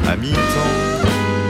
à mi-temps.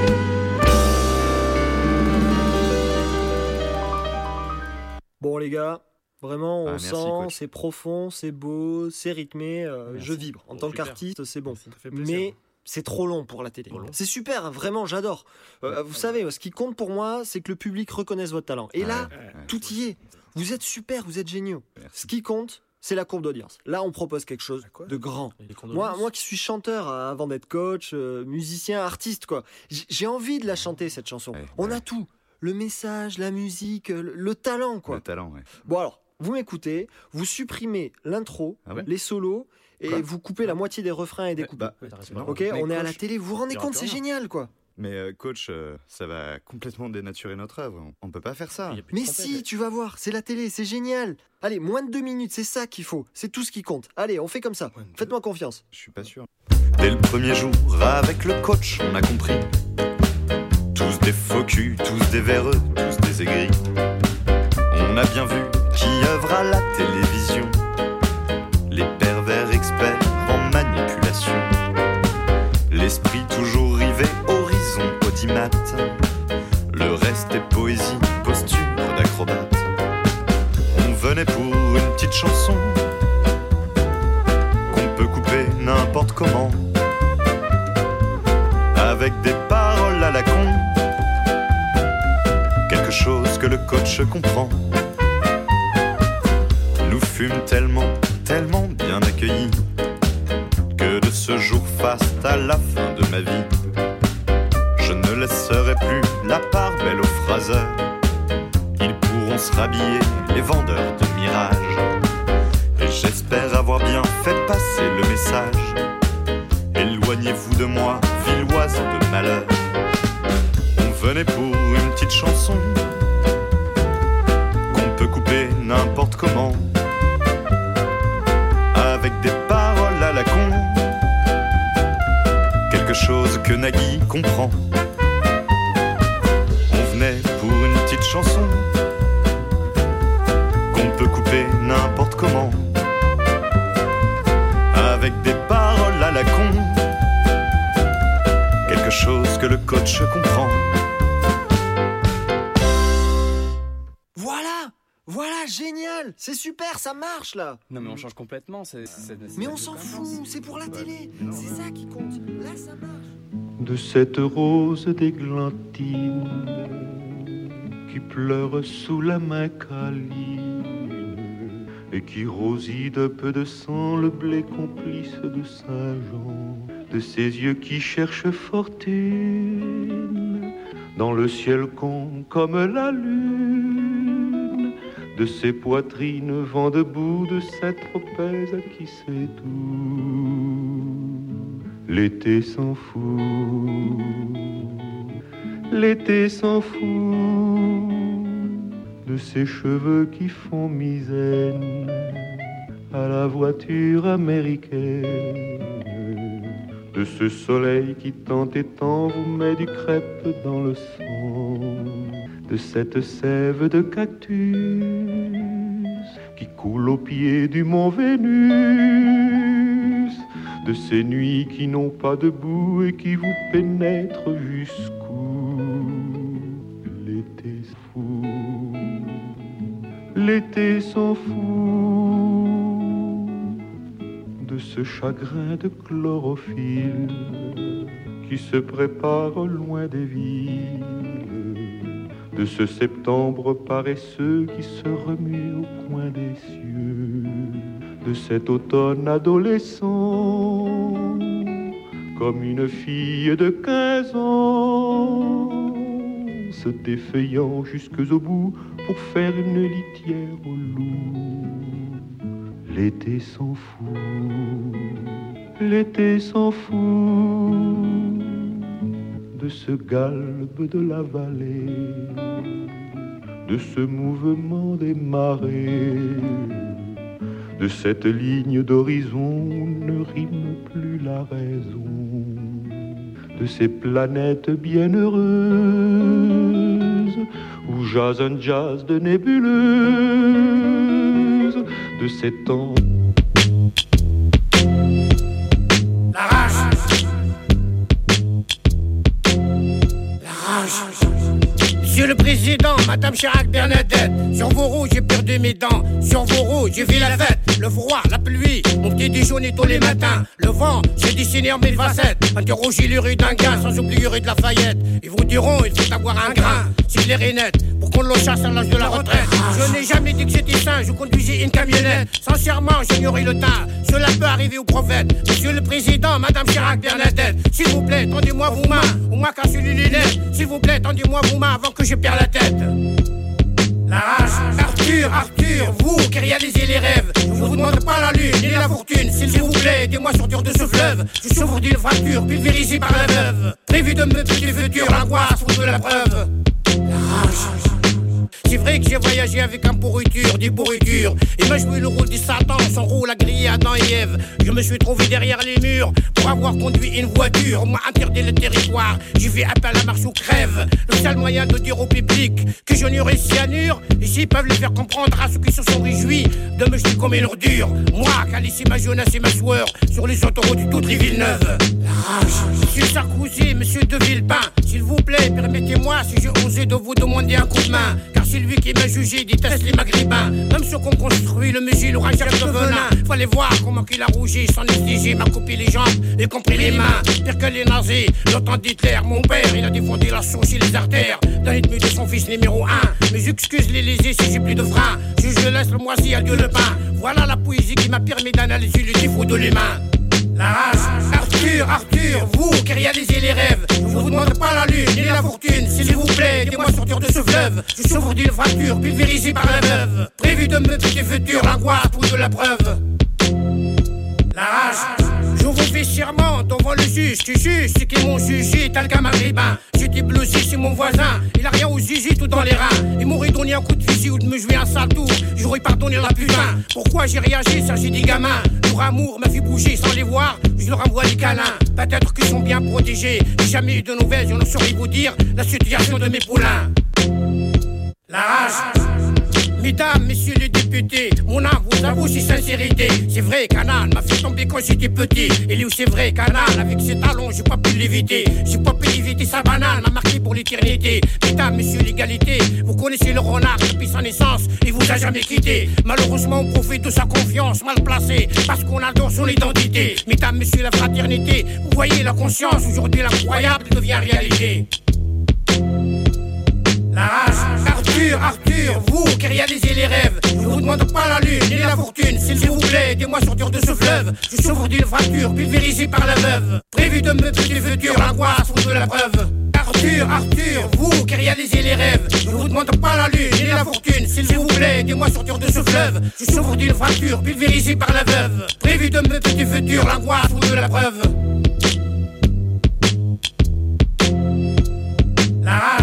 Bon les gars, vraiment on Merci, sent, coach. c'est profond, c'est beau, c'est rythmé, je vibre. En tant super. qu'artiste, c'est bon. Ça fait plaisir. Mais c'est trop long pour la télé. Trop long. C'est super, hein, vraiment, j'adore. Vous savez, ce qui compte pour moi, c'est que le public reconnaisse votre talent. Et là, tout y est. Vous êtes super, vous êtes géniaux. Merci. Ce qui compte, c'est la courbe d'audience. Là, on propose quelque chose Ah, quoi de grand. Et les condoléances. Moi qui suis chanteur avant d'être coach, musicien, artiste, quoi. J'ai envie de la chanter, cette chanson. Ouais, On ouais. a tout. Le message, la musique, le talent, quoi. Le talent, ouais. Bon alors, vous m'écoutez, vous supprimez l'intro, Ah ouais les solos, et Quoi vous coupez la moitié des refrains et des coupes. Bah, Ouais, t'as raison. non, Ok, mais on est à la coach- télé, vous vous rendez Il y aura compte, plus c'est rien. génial, quoi. Mais coach, ça va complètement dénaturer notre œuvre. On peut pas faire ça. Il y a plus de Mais trompette. si, tu vas voir, c'est la télé, c'est génial. Allez, moins de 2 minutes, c'est ça qu'il faut, c'est tout ce qui compte. Allez, on fait comme ça, Moins de deux. faites-moi confiance. Je suis pas sûr. Dès le premier jour, avec le coach, on a compris. Tous des faux culs, tous des véreux, tous des aigris. On a bien vu qui œuvre à la télévision. Les pervers experts en manipulation. L'esprit toujours rivé, horizon audimat. Le reste est poésie, posture d'acrobate. On venait pour une petite chanson qu'on peut couper n'importe comment, avec des paroles à la con, quelque chose que le coach comprend. Nous fûmes tellement, tellement bien accueillis que de ce jour faste à la fin de ma vie, je ne laisserai plus la part belle aux phraseurs. Ils pourront se rhabiller, les vendeurs de mirages. Et j'espère avoir bien fait passer le message. Éloignez-vous de moi, vil oiseau de malheur. On venait pour une petite chanson qu'on peut couper n'importe comment, avec des paroles à la con, quelque chose que Nagui comprend. On venait pour une petite chanson qu'on peut couper n'importe comment, avec des paroles à la con, quelque chose que le coach comprend. Voilà, génial, c'est super, ça marche là. Non mais on change complètement, c'est Mais on s'en fout, c'est pour la télé, c'est ça qui compte. Là, ça marche. De cette rose d'églantine qui pleure sous la main câline et qui rosit d'un peu de sang le blé complice de Saint-Jean, de ses yeux qui cherchent fortune dans le ciel con comme la lune, de ses poitrines vent debout de cette Tropez à qui c'est tout. L'été s'en fout, l'été s'en fout de ses cheveux qui font misaine à la voiture américaine, de ce soleil qui tant et tant vous met du crêpe dans le sang, de cette sève de cactus qui coule au pied du mont Vénus, de ces nuits qui n'ont pas de bout et qui vous pénètrent jusqu'où. L'été s'en fout, l'été s'en fout de ce chagrin de chlorophylle qui se prépare loin des villes, de ce septembre paresseux qui se remue au coin des cieux, de cet automne adolescent comme une fille de 15 ans, se défeuillant jusqu'au bout pour faire une litière au loup. L'été s'en fout, l'été s'en fout de ce galbe de la vallée, de ce mouvement des marées, de cette ligne d'horizon où ne rime plus la raison, de ces planètes bienheureuses où jase un jazz de nébuleuse, de ces temps. président, Madame Chirac Bernadette. Sur vos roues, j'ai perdu mes dents. Sur vos roues, j'ai vu la fête. Le froid, la pluie, mon petit déjeuner tous les matins. Le vent, j'ai dessiné en 1000 facettes. Interrogez les rues d'un gain, sans oublier rue de Lafayette. Ils vous diront, il faut avoir un grain. Si l'air est net, pour qu'on le chasse à l'âge de la retraite. Je n'ai jamais dit que j'étais sain, je conduisais une camionnette. Sincèrement, j'ignorais le teint. Cela peut arriver au prophète. Monsieur le président, Madame Chirac Bernadette. S'il vous plaît, tendez-moi vos mains. On m'a cassé les lunettes. S'il vous plaît, tendez-moi vos mains avant que je perde la tête. La rage, Arthur, vous qui réalisez les rêves. Je vous demande pas la lune ni la fortune. S'il vous plaît, aidez-moi sortir de ce fleuve. Je souffre d'une fracture, pulvérisée par la veuve. Prévu de me tuer du futur, l'angoisse ou de la preuve. La rage. C'est vrai que j'ai voyagé avec un pourriture, des pourritures. Il m'a joué le rôle du Satan, son rôle a grillé Adam et Ève. Je me suis trouvé derrière les murs pour avoir conduit une voiture. On m'a interdit le territoire, j'ai fait appel à marche ou crève. Le seul moyen de dire au public que je n'aurai cyanure. Ici peuvent le faire comprendre à ceux qui se sont réjouis de me jeter comme une ordure. Moi qui a laissé ma jeunesse et ma sueur sur les autoroutes du tout Villeneuve. La rage. Monsieur Sarkozy, monsieur de Villepin, s'il vous plaît, permettez-moi si j'ai osé de vous demander un coup de main. Car c'est lui qui m'a jugé, déteste les maghrébins. Même ceux qu'on construit, le musée, l'aura jamais de venin. Fallait voir comment qu'il a rougi, sans négliger, m'a coupé les jambes, y compris les mains. Pire que les nazis, l'OTAN d'Hitler, mon père, il a défendu la sauce et les artères dans l'ennemi de son fils numéro 1. Mais j'excuse les lésés si j'ai plus de frein. Je laisse le moisi à Dieu le pain. Voilà la poésie qui m'a permis d'analyser le défaut de l'humain. La rage, Arthur, vous qui réalisez les rêves. Je vous demande pas la lune ni la fortune. S'il vous plaît, aidez-moi sortir de ce fleuve. Je souffre d'une fracture pulvérisée par la veuve. Prévu de me tuer du futur, l'angoisse ou de la preuve. La rage. Je vous fais serment devant le juge qui juge ceux qui m'ont jugé tel qu'un maghrébin. J'étais blessé chez mon voisin, il a rien aux zizi tout dans les reins. Il m'aurait donné un coup de fusil ou de me jouer un sale tour. J'aurais pardonné la putain. Pourquoi j'ai réagi, ça j'ai des gamins. Leur amour m'a fait bouger sans les voir, je leur envoie des câlins. Peut-être qu'ils sont bien protégés. J'ai jamais eu de nouvelles, je ne saurais vous dire la situation de mes poulains. La rage. Mesdames, messieurs les députés, mon âme vous avoue si sincérité. C'est vrai, Canal m'a fait tomber quand j'étais petit. Et lui, c'est vrai, Canal, avec ses talons, j'ai pas pu l'éviter. J'ai pas pu éviter sa banane, m'a marqué pour l'éternité. Mesdames, messieurs l'égalité, vous connaissez le renard depuis sa naissance, il vous a jamais quitté. Malheureusement, on profite de sa confiance mal placée, parce qu'on adore son identité. Mesdames, messieurs la fraternité, vous voyez la conscience, aujourd'hui l'incroyable devient réalité. La rage, Arthur, vous qui réalisez les rêves. Je vous demande pas la lune ni la fortune. S'il vous plaît, aidez-moi sortir de ce fleuve. Je souffre d'une fracture pulvérisée par la veuve. Prévu de me tuer du futur, l'angoisse ou de la preuve. Arthur, vous qui réalisez les rêves. Je vous demande pas la lune ni la fortune. S'il vous plaît, aidez-moi sortir de ce fleuve. Je souffre d'une fracture pulvérisée par la veuve. Prévu de me tuer du futur, l'angoisse ou de la preuve. La rage.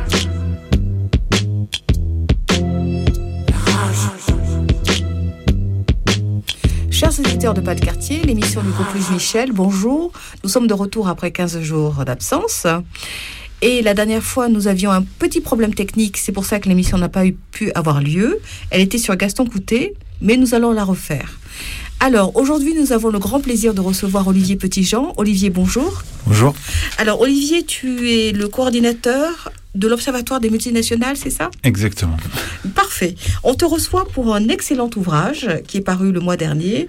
Chers auditeurs de Pas de Quartier, l'émission du Copluge Michel, bonjour. Nous sommes de retour après 15 jours d'absence. Et la dernière fois, nous avions un petit problème technique. C'est pour ça que l'émission n'a pas pu avoir lieu. Elle était sur Gaston Coutet, mais nous allons la refaire. Alors, aujourd'hui, nous avons le grand plaisir de recevoir Olivier Petitjean. Olivier, bonjour. Bonjour. Alors, Olivier, tu es le coordinateur de l'Observatoire des multinationales, c'est ça ? Exactement. Parfait. On te reçoit pour un excellent ouvrage qui est paru le mois dernier,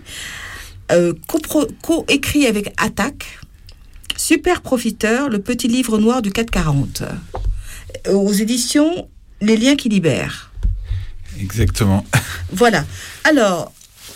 co-écrit avec Attaque, Super Profiteur, le petit livre noir du 440, aux éditions Les Liens qui libèrent. Exactement. Voilà. Alors,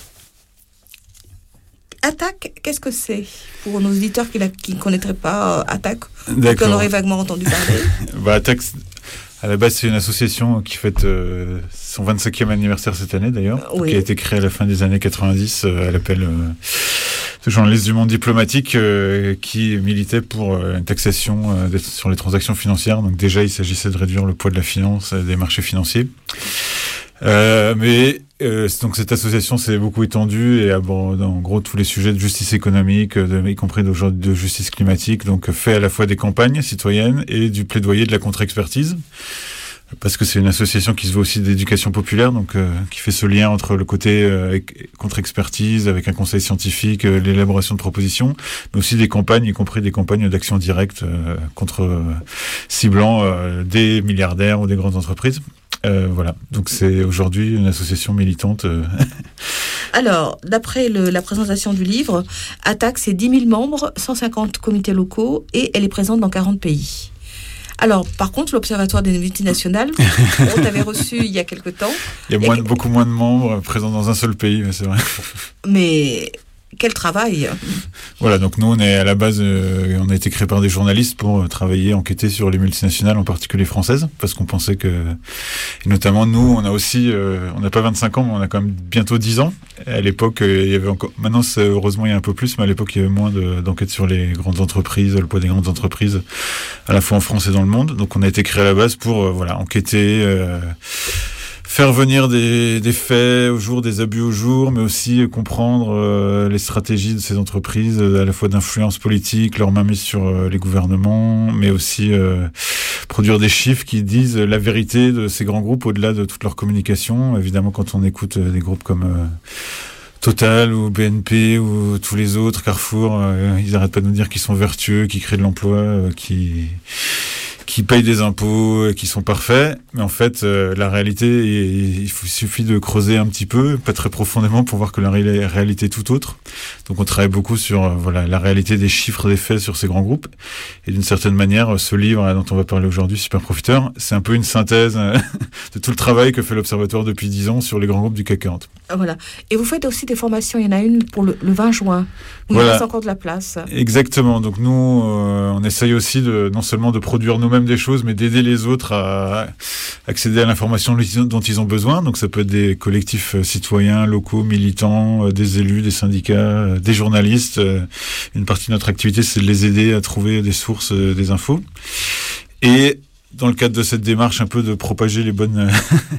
Attaque, qu'est-ce que c'est ? Pour nos auditeurs qui ne connaîtraient pas Attaque, qu'on aurait vaguement entendu parler. Attaque, à la base, c'est une association qui fête son 25e anniversaire cette année, d'ailleurs, qui a été créée à la fin des années 90 à l'appel de journalistes du monde diplomatique qui militait pour une taxation sur les transactions financières. Donc déjà, il s'agissait de réduire le poids de la finance des marchés financiers. Donc cette association s'est beaucoup étendue et aborde en gros tous les sujets de justice économique, y compris de justice climatique, donc fait à la fois des campagnes citoyennes et du plaidoyer de la contre-expertise. parce que c'est une association qui se veut aussi d'éducation populaire, donc qui fait ce lien entre le côté contre-expertise, avec un conseil scientifique, l'élaboration de propositions, mais aussi des campagnes, y compris des campagnes d'action directe contre ciblant des milliardaires ou des grandes entreprises. Voilà, donc c'est aujourd'hui une association militante. Alors, d'après la présentation du livre, Attaque, c'est 10 000 membres, 150 comités locaux et elle est présente dans 40 pays. Alors, par contre, l'Observatoire des multinationales, on t'avait reçu il y a quelque temps. Il y a beaucoup moins de membres présents dans un seul pays, c'est vrai. Mais quel travail! Voilà, donc nous, on est à la base, on a été créé par des journalistes pour travailler, enquêter sur les multinationales, en particulier françaises, parce qu'on pensait que, et notamment nous, on a aussi, on n'a pas 25 ans, mais on a quand même bientôt 10 ans. À l'époque, il y avait encore, maintenant, heureusement, il y a un peu plus, mais à l'époque, il y avait moins d'enquêtes sur les grandes entreprises, le poids des grandes entreprises, à la fois en France et dans le monde. Donc, on a été créé à la base pour, enquêter, faire venir des faits au jour, des abus au jour, mais aussi comprendre les stratégies de ces entreprises, à la fois d'influence politique, leur mainmise sur les gouvernements, mais aussi produire des chiffres qui disent la vérité de ces grands groupes au-delà de toute leur communication. Évidemment, quand on écoute des groupes comme Total ou BNP ou tous les autres, Carrefour, ils n'arrêtent pas de nous dire qu'ils sont vertueux, qu'ils créent de l'emploi, qui payent des impôts, qui sont parfaits, mais en fait, la réalité, il suffit de creuser un petit peu, pas très profondément, pour voir que la réalité est tout autre. Donc on travaille beaucoup sur la réalité des chiffres, des faits sur ces grands groupes, et d'une certaine manière, ce livre dont on va parler aujourd'hui, Super Profiteur, c'est un peu une synthèse de tout le travail que fait l'Observatoire depuis 10 ans sur les grands groupes du CAC 40. Voilà. Et vous faites aussi des formations, il y en a une pour le 20 juin, où il reste encore de la place. Exactement, donc nous, on essaye aussi non seulement de produire nous-mêmes des choses, mais d'aider les autres à accéder à l'information dont ils ont besoin. Donc ça peut être des collectifs citoyens, locaux, militants, des élus, des syndicats, des journalistes. Une partie de notre activité, c'est de les aider à trouver des sources, des infos. Et dans le cadre de cette démarche un peu de propager les bonnes...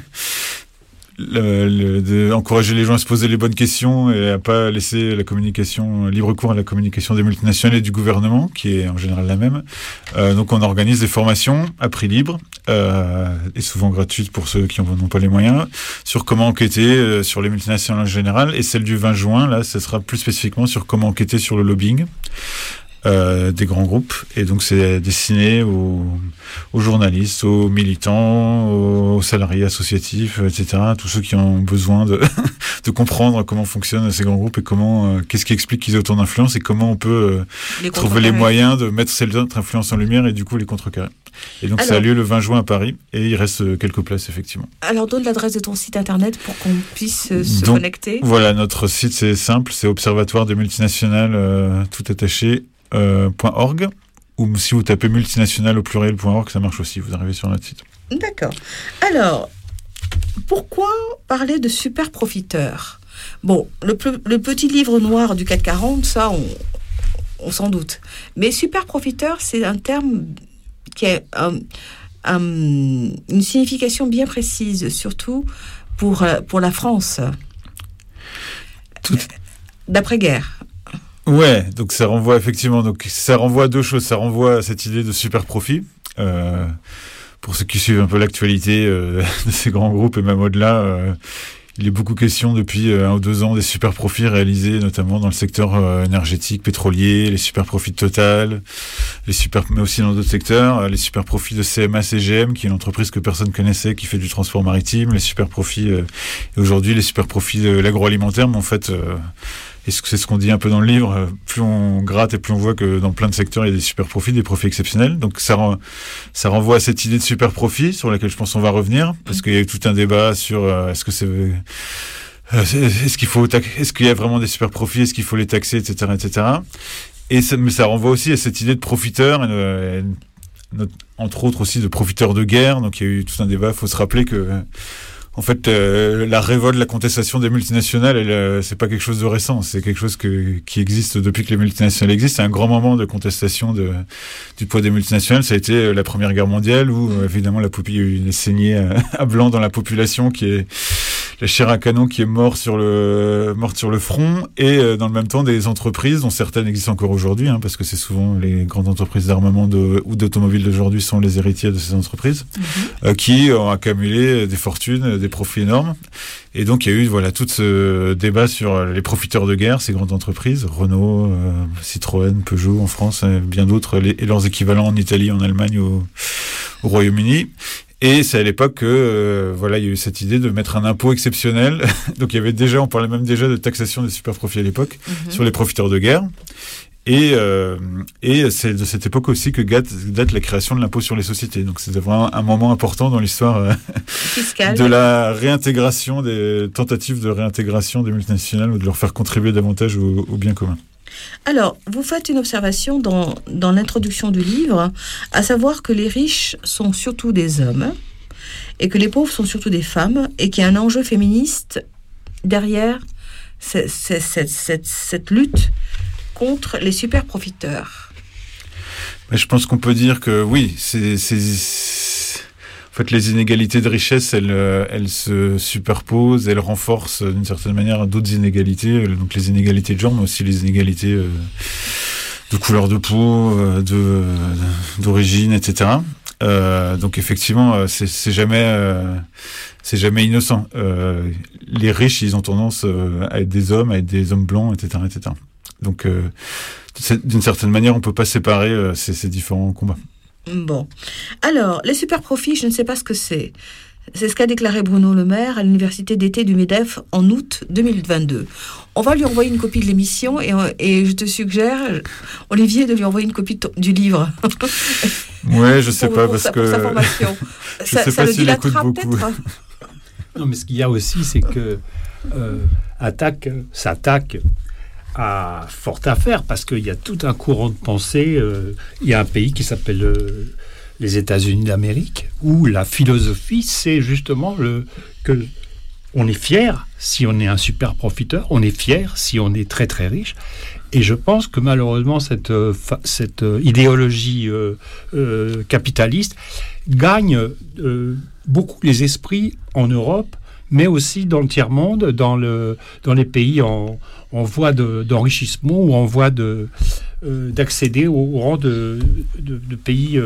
d'encourager les gens à se poser les bonnes questions et à pas laisser la communication, libre cours à la communication des multinationales et du gouvernement, qui est en général la même. Donc on organise des formations à prix libre, et souvent gratuites pour ceux qui n'ont pas les moyens, sur comment enquêter sur les multinationales en général. Et celle du 20 juin, là, ce sera plus spécifiquement sur comment enquêter sur le lobbying des grands groupes. Et donc c'est destiné aux journalistes, aux militants, aux salariés associatifs, etc., tous ceux qui ont besoin de comprendre comment fonctionnent ces grands groupes et qu'est-ce qui explique qu'ils aient autant d'influence et comment on peut trouver les moyens de mettre cette influence en lumière et du coup les contrecarrer. Et donc ça a lieu le 20 juin à Paris et il reste quelques places effectivement. Alors donne l'adresse de ton site internet pour qu'on puisse se connecter. Voilà, notre site c'est simple, c'est observatoire des multinationales tout attaché .org, ou si vous tapez multinationale au pluriel.org, ça marche aussi, vous arrivez sur notre site. D'accord. Alors, pourquoi parler de super profiteurs? Bon, le petit livre noir du CAC 40, ça, on s'en doute. Mais super profiteur, c'est un terme qui a une signification bien précise, surtout pour la France. D'après-guerre. Ouais, donc ça renvoie effectivement, à deux choses. Ça renvoie à cette idée de super profit. Pour ceux qui suivent un peu l'actualité de ces grands groupes et même au-delà, il est beaucoup question depuis 1 ou 2 ans des super profits réalisés notamment dans le secteur énergétique, pétrolier, les super profits de Total, mais aussi dans d'autres secteurs, les super profits de CMA CGM, qui est une entreprise que personne connaissait, qui fait du transport maritime, les super profits et aujourd'hui les super profits de l'agroalimentaire, mais en fait et c'est ce qu'on dit un peu dans le livre, plus on gratte et plus on voit que dans plein de secteurs, il y a des super profits, des profits exceptionnels. Donc ça renvoie à cette idée de super profit sur laquelle je pense on va revenir, parce qu'il y a eu tout un débat sur est-ce qu'il y a vraiment des super profits, est-ce qu'il faut les taxer, etc., etc. Mais ça renvoie aussi à cette idée de profiteur, entre autres aussi de profiteur de guerre. Donc il y a eu tout un débat. Il faut se rappeler que en fait, la révolte, la contestation des multinationales, c'est pas quelque chose de récent. C'est quelque chose qui existe depuis que les multinationales existent. C'est un grand moment de contestation du poids des multinationales. Ça a été la Première Guerre mondiale où, évidemment, il y a eu des saignées à blanc dans la population qui est la chair à canon qui est morte sur le front, et dans le même temps des entreprises dont certaines existent encore aujourd'hui, parce que c'est souvent les grandes entreprises d'armement ou d'automobiles d'aujourd'hui sont les héritiers de ces entreprises, qui ont accumulé des fortunes, des profits énormes. Et donc il y a eu tout ce débat sur les profiteurs de guerre, ces grandes entreprises, Renault, Citroën, Peugeot en France, bien d'autres, et leurs équivalents en Italie, en Allemagne, au Royaume-Uni. Et c'est à l'époque que il y a eu cette idée de mettre un impôt exceptionnel. Donc on parlait même déjà de taxation des super profits à l'époque sur les profiteurs de guerre. Et c'est de cette époque aussi que date la création de l'impôt sur les sociétés. Donc c'est vraiment un moment important dans l'histoire fiscale, de la réintégration, des tentatives de réintégration des multinationales ou de leur faire contribuer davantage au bien commun. Alors, vous faites une observation dans l'introduction du livre, à savoir que les riches sont surtout des hommes et que les pauvres sont surtout des femmes, et qu'il y a un enjeu féministe derrière cette lutte contre les super profiteurs. Je pense qu'on peut dire que oui, en fait, les inégalités de richesse, elles se superposent, elles renforcent d'une certaine manière d'autres inégalités, donc les inégalités de genre, mais aussi les inégalités de couleur de peau, d'origine, etc. Donc effectivement, c'est jamais innocent. Les riches, ils ont tendance à être des hommes blancs, etc., etc. Donc, d'une certaine manière, on peut pas séparer ces différents combats. Bon. Alors, les super profits, je ne sais pas ce que c'est. C'est ce qu'a déclaré Bruno Le Maire à l'université d'été du MEDEF en août 2022. On va lui envoyer une copie de l'émission et je te suggère, Olivier, de lui envoyer une copie du livre. Ouais, je sais pas, parce que... Pour sa formation. Je sais pas s'il écoute beaucoup. Non, mais ce qu'il y a aussi, c'est que s'attaque à Forte Affaire, parce qu'il y a tout un courant de pensée. Il y a un pays qui s'appelle les États-Unis d'Amérique, où la philosophie, c'est justement que on est fier si on est un super profiteur, on est fier si on est très très riche. Et je pense que malheureusement cette idéologie capitaliste gagne beaucoup les esprits en Europe, mais aussi dans le tiers-monde, dans les pays en voie d'enrichissement ou en voie d'accéder au rang de pays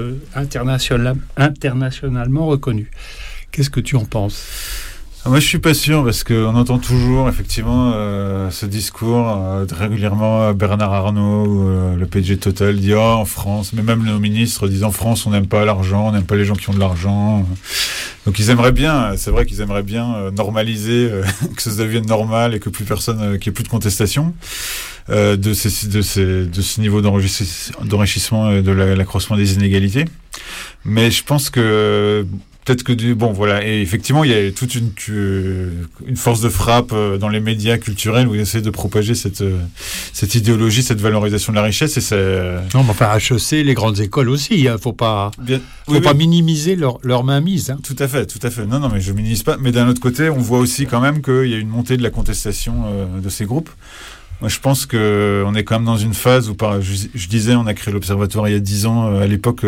internationalement reconnus. Qu'est-ce que tu en penses ? Moi, je suis pas sûr, parce qu'on entend toujours effectivement ce discours régulièrement. Bernard Arnault, le PDG de Total, dit en France, mais même nos ministres disent en France, on n'aime pas l'argent, on n'aime pas les gens qui ont de l'argent. Donc ils aimeraient bien, c'est vrai qu'ils aimeraient bien normaliser, que ça devienne normal et que plus personne, qu'il n'y ait plus de contestation de ce niveau d'enrichissement et de l'accroissement des inégalités. Mais je pense que peut-être que et effectivement il y a toute une force de frappe dans les médias culturels où ils essaient de propager cette idéologie, cette valorisation de la richesse, et non, mais enfin HEC, les grandes écoles aussi, faut pas minimiser leur mainmise. Tout à fait. Non, mais je minimise pas. Mais d'un autre côté, on voit aussi quand même qu'il y a une montée de la contestation de ces groupes. Moi, je pense que on est quand même dans une phase où, je disais, on a créé l'Observatoire il y a 10 ans. À l'époque,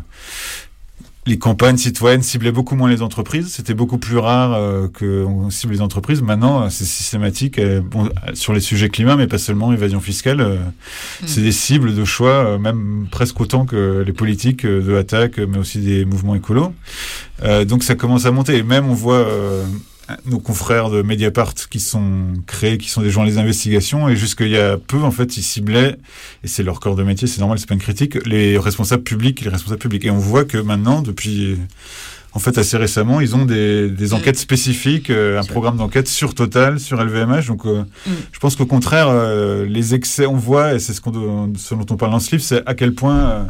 les campagnes citoyennes ciblaient beaucoup moins les entreprises. C'était beaucoup plus rare qu'on cible les entreprises. Maintenant, c'est systématique. Sur les sujets climat, mais pas seulement, évasion fiscale. C'est des cibles de choix, même presque autant que les politiques de attaque, mais aussi des mouvements écolos. Donc ça commence à monter. Et même, on voit nos confrères de Mediapart qui sont des journalistes d'investigation, et jusqu'il y a peu, en fait, ils ciblaient, et c'est leur corps de métier, c'est normal, c'est pas une critique, les responsables publics. Et on voit que maintenant, depuis, en fait, assez récemment, ils ont des enquêtes spécifiques, un programme d'enquête sur Total, sur LVMH. Donc, je pense qu'au contraire, les excès, on voit, et c'est ce dont on parle dans ce livre, c'est à quel point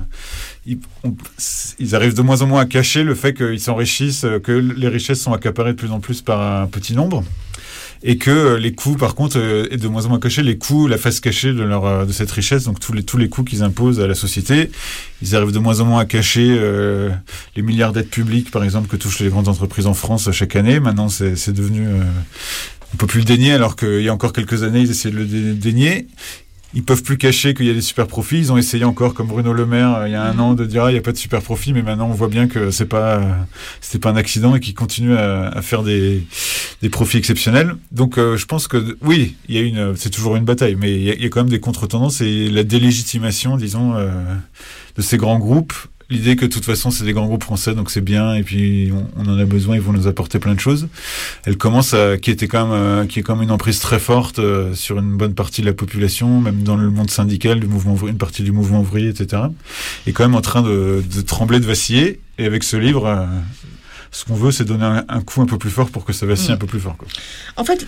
ils arrivent de moins en moins à cacher le fait qu'ils s'enrichissent, que les richesses sont accaparées de plus en plus par un petit nombre, et que les coûts, par contre, est de moins en moins cachés, les coûts, la face cachée de cette richesse, donc tous les coûts qu'ils imposent à la société. Ils arrivent de moins en moins à cacher les milliards d'aides publiques, par exemple, que touchent les grandes entreprises en France chaque année. Maintenant, c'est devenu... on peut plus le dénier, alors qu'il y a encore quelques années, ils essayaient de le dénier. ils peuvent plus cacher qu'il y a des super profits. Ils ont essayé encore, comme Bruno Le Maire, il y a un an, de dire il n'y a pas de super profit, mais maintenant on voit bien que c'était pas un accident et qu'ils continuent à faire des profits exceptionnels. Donc je pense que oui, c'est toujours une bataille, mais il y a quand même des contre-tendances et la délégitimation, disons, de ces grands groupes. L'idée que de toute façon c'est des grands groupes français, donc c'est bien, et puis on en a besoin, ils vont nous apporter plein de choses. Elle commence qui est quand même une emprise très forte sur une bonne partie de la population, même dans le monde syndical, une partie du mouvement ouvrier, etc. est quand même en train de trembler, de vaciller. Et avec ce livre, ce qu'on veut, c'est donner un coup un peu plus fort pour que ça vacille un peu plus fort, quoi. En fait,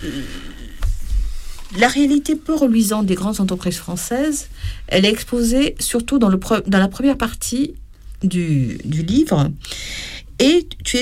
la réalité peu reluisante des grandes entreprises françaises, elle est exposée surtout dans la première partie du livre, et tu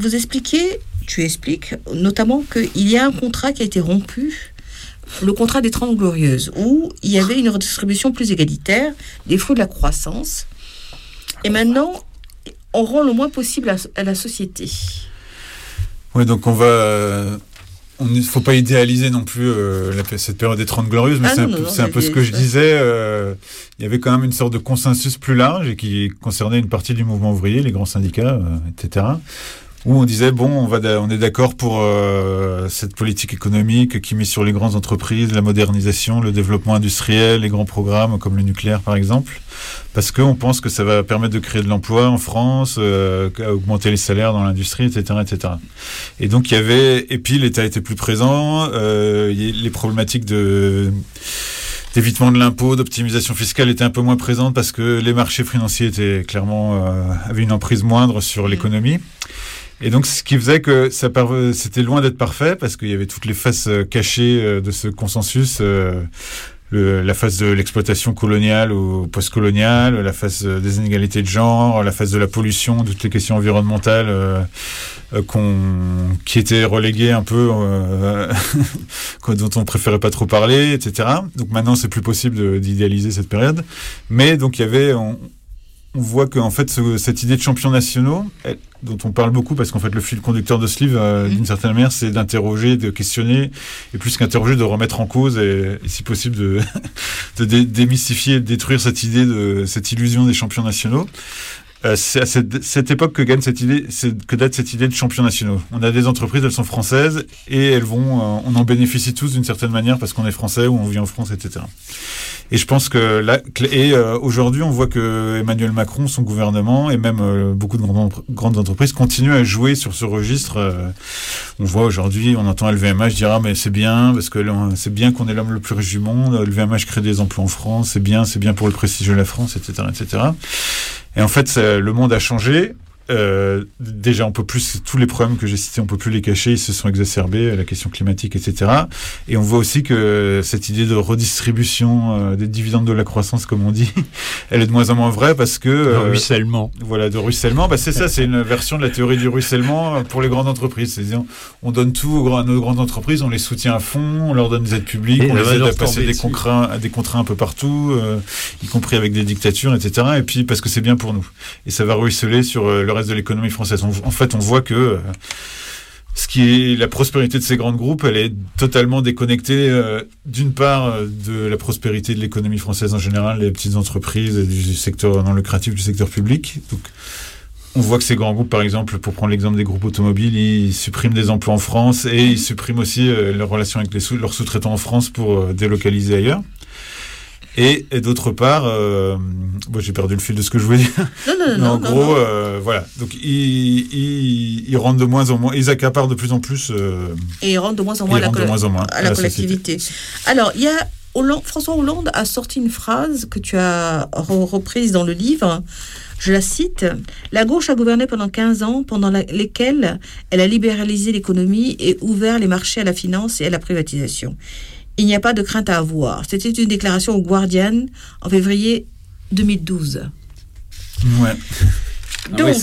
expliques notamment qu'il y a un contrat qui a été rompu, le contrat des 30 Glorieuses, où il y avait une redistribution plus égalitaire des fruits de la croissance, et maintenant on rend le moins possible à la société. Oui, donc il ne faut pas idéaliser non plus cette période des 30 Glorieuses, mais c'est un peu ce que je disais. Il y avait quand même une sorte de consensus plus large et qui concernait une partie du mouvement ouvrier, les grands syndicats, etc., où on disait, on est d'accord pour cette politique économique qui mise sur les grandes entreprises, la modernisation, le développement industriel, les grands programmes comme le nucléaire par exemple, parce qu'on pense que ça va permettre de créer de l'emploi en France, augmenter les salaires dans l'industrie, etc., etc. Et donc et puis l'État était plus présent, les problématiques d'évitement de l'impôt, d'optimisation fiscale étaient un peu moins présentes parce que les marchés financiers avaient une emprise moindre sur l'économie. Et donc, ce qui faisait que c'était loin d'être parfait, parce qu'il y avait toutes les faces cachées de ce consensus, la phase de l'exploitation coloniale ou post-coloniale, la phase des inégalités de genre, la phase de la pollution, toutes les questions environnementales qui étaient reléguées un peu, dont on préférait pas trop parler, etc. Donc maintenant, c'est plus possible d'idéaliser cette période. Mais donc, on voit qu'en fait, cette idée de champions nationaux, dont on parle beaucoup, parce qu'en fait, le fil conducteur de ce livre, d'une certaine manière, c'est d'interroger, de questionner, et plus qu'interroger, de remettre en cause, et si possible, de démystifier, de détruire cette illusion des champions nationaux. C'est à cette époque que date cette idée de champions nationaux. On a des entreprises, elles sont françaises, et on en bénéficie tous d'une certaine manière, parce qu'on est français, ou on vit en France, etc. Et je pense que aujourd'hui, on voit que Emmanuel Macron, son gouvernement, et même beaucoup de grandes entreprises continuent à jouer sur ce registre. On voit aujourd'hui, on entend LVMH dire mais c'est bien parce que c'est bien qu'on est l'homme le plus riche du monde. LVMH crée des emplois en France, c'est bien pour le prestige de la France, etc., etc. Et en fait, le monde a changé. Déjà, on peut plus, tous les problèmes que j'ai cités, on peut plus les cacher, ils se sont exacerbés, la question climatique, etc. Et on voit aussi que cette idée de redistribution des dividendes de la croissance, comme on dit, elle est de moins en moins vraie parce que... de ruissellement. Voilà, de ruissellement. C'est ça, c'est une version de la théorie du ruissellement pour les grandes entreprises. C'est-à-dire, on donne tout à nos grandes entreprises, on les soutient à fond, on leur donne des aides publiques, on les aide à passer des contrats un peu partout, y compris avec des dictatures, etc. Et puis, parce que c'est bien pour nous. Et ça va ruisseler sur le reste de l'économie française. En fait, on voit que ce qui est la prospérité de ces grands groupes, elle est totalement déconnectée d'une part de la prospérité de l'économie française en général, des petites entreprises, du secteur non lucratif, du secteur public. Donc, on voit que ces grands groupes, par exemple, pour prendre l'exemple des groupes automobiles, ils suppriment des emplois en France et ils suppriment aussi leurs relations avec leurs sous-traitants en France pour délocaliser ailleurs. Et d'autre part, j'ai perdu le fil de ce que je voulais dire. En gros, voilà. Donc ils rendent de moins en moins, ils accaparent de plus en plus. Et ils rendent de moins en moins à la collectivité. Alors, il y a François Hollande a sorti une phrase que tu as reprise dans le livre. Je la cite. La gauche a gouverné pendant 15 ans, pendant lesquels elle a libéralisé l'économie et ouvert les marchés à la finance et à la privatisation. Il n'y a pas de crainte à avoir. C'était une déclaration au Guardian en février 2012. Ouais. Donc,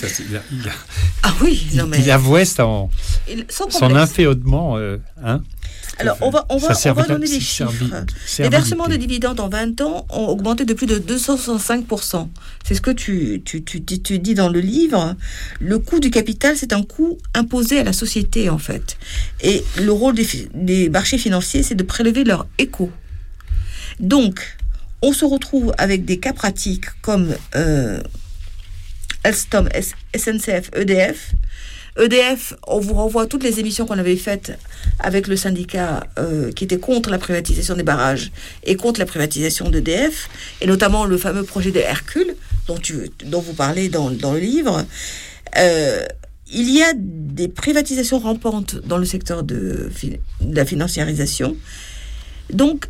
il avouait son inféodement. Alors, on va donner des chiffres. Les versements de dividendes en 20 ans ont augmenté de plus de 265%. C'est ce que tu dis dans le livre. Le coût du capital, c'est un coût imposé à la société, en fait. Et le rôle des marchés financiers, c'est de prélever leur écho. Donc, on se retrouve avec des cas pratiques comme Alstom, SNCF, EDF. EDF, on vous renvoie à toutes les émissions qu'on avait faites avec le syndicat qui était contre la privatisation des barrages et contre la privatisation d'EDF, et notamment le fameux projet de Hercule dont vous parlez dans le livre. Il y a des privatisations rampantes dans le secteur de la financiarisation. Donc,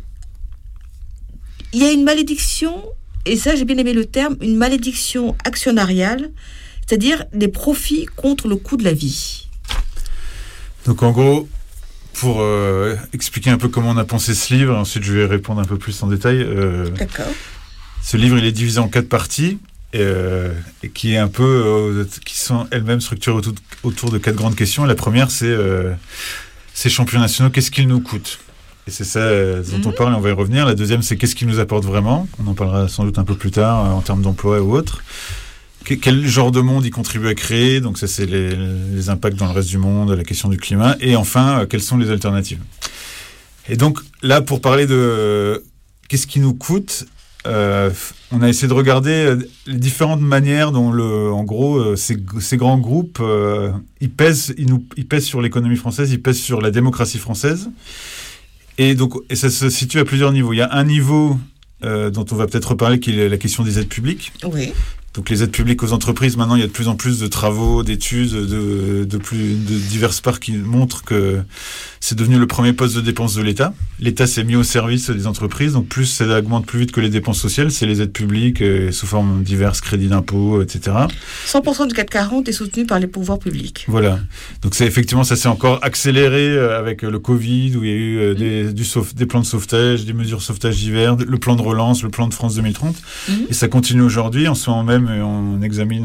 il y a une malédiction, et ça j'ai bien aimé le terme, une malédiction actionnariale, c'est-à-dire les profits contre le coût de la vie. Donc en gros, pour expliquer un peu comment on a pensé ce livre, ensuite je vais répondre un peu plus en détail. D'accord. Ce livre, il est divisé en 4 parties, et qui est un peu, qui sont elles-mêmes structurées autour de 4 grandes questions. La première, c'est ces champions nationaux, qu'est-ce qu'ils nous coûtent ? Et c'est ça dont on parle, et on va y revenir. La deuxième, c'est qu'est-ce qu'ils nous apportent vraiment ? On en parlera sans doute un peu plus tard en termes d'emploi ou autre. Quel genre de monde ils contribuent à créer ? Donc ça, c'est les impacts dans le reste du monde, la question du climat. Et enfin, quelles sont les alternatives ? Et donc là, pour parler de qu'est-ce qui nous coûte, on a essayé de regarder les différentes manières dont, en gros, ces grands groupes, ils pèsent sur l'économie française, ils pèsent sur la démocratie française. Et ça se situe à plusieurs niveaux. Il y a un niveau dont on va peut-être reparler, qui est la question des aides publiques. Oui. Donc les aides publiques aux entreprises, maintenant il y a de plus en plus de travaux, d'études, de diverses parts qui montrent que c'est devenu le premier poste de dépense de l'État. L'État s'est mis au service des entreprises, donc plus ça augmente plus vite que les dépenses sociales, c'est les aides publiques sous forme diverses, crédits d'impôts, etc. 100% du CAC 40 est soutenu par les pouvoirs publics. Voilà. Donc c'est effectivement, ça s'est encore accéléré avec le Covid, où il y a eu des plans de sauvetage, des mesures de sauvetage d'hiver, le plan de relance, le plan de France 2030. Et ça continue aujourd'hui. En ce moment même, on examine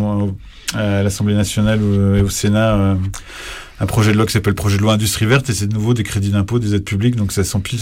à l'Assemblée nationale et au Sénat un projet de loi qui s'appelle le projet de loi Industrie verte, et c'est de nouveau des crédits d'impôt, des aides publiques, donc ça s'empile,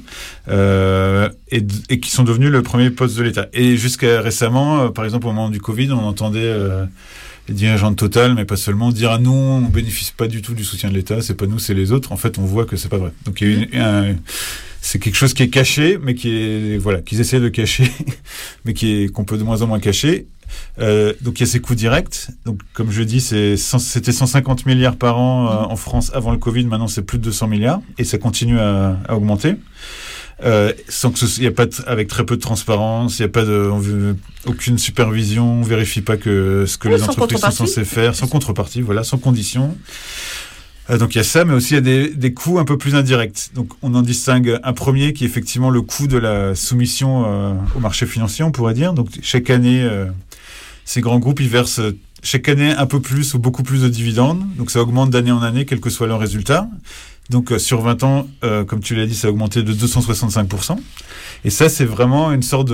et qui sont devenus le premier poste de l'État. Et jusqu'à récemment, par exemple au moment du Covid, on entendait les dirigeants de Total, mais pas seulement, dire « Ah non, on bénéficie pas du tout du soutien de l'État, c'est pas nous, c'est les autres ». En fait, on voit que c'est pas vrai. Donc il y a c'est quelque chose qui est caché, mais qu'ils essaient de cacher, mais qu'on peut de moins en moins cacher. Donc il y a ces coûts directs. Donc comme je dis, c'était 150 milliards par an en France avant le Covid. Maintenant c'est plus de 200 milliards et ça continue à augmenter. Sans que il y a pas avec très peu de transparence, il y a pas aucune supervision, on vérifie pas que ce que les entreprises sont censées faire, sans contrepartie, sans condition. Donc il y a ça, mais aussi il y a des coûts un peu plus indirects. Donc on en distingue un premier qui est effectivement le coût de la soumission au marché financier, on pourrait dire. Donc chaque année, ces grands groupes, ils versent chaque année un peu plus ou beaucoup plus de dividendes. Donc ça augmente d'année en année, quel que soit leur résultat. Donc sur 20 ans, comme tu l'as dit, ça a augmenté de 265%. Et ça, c'est vraiment une sorte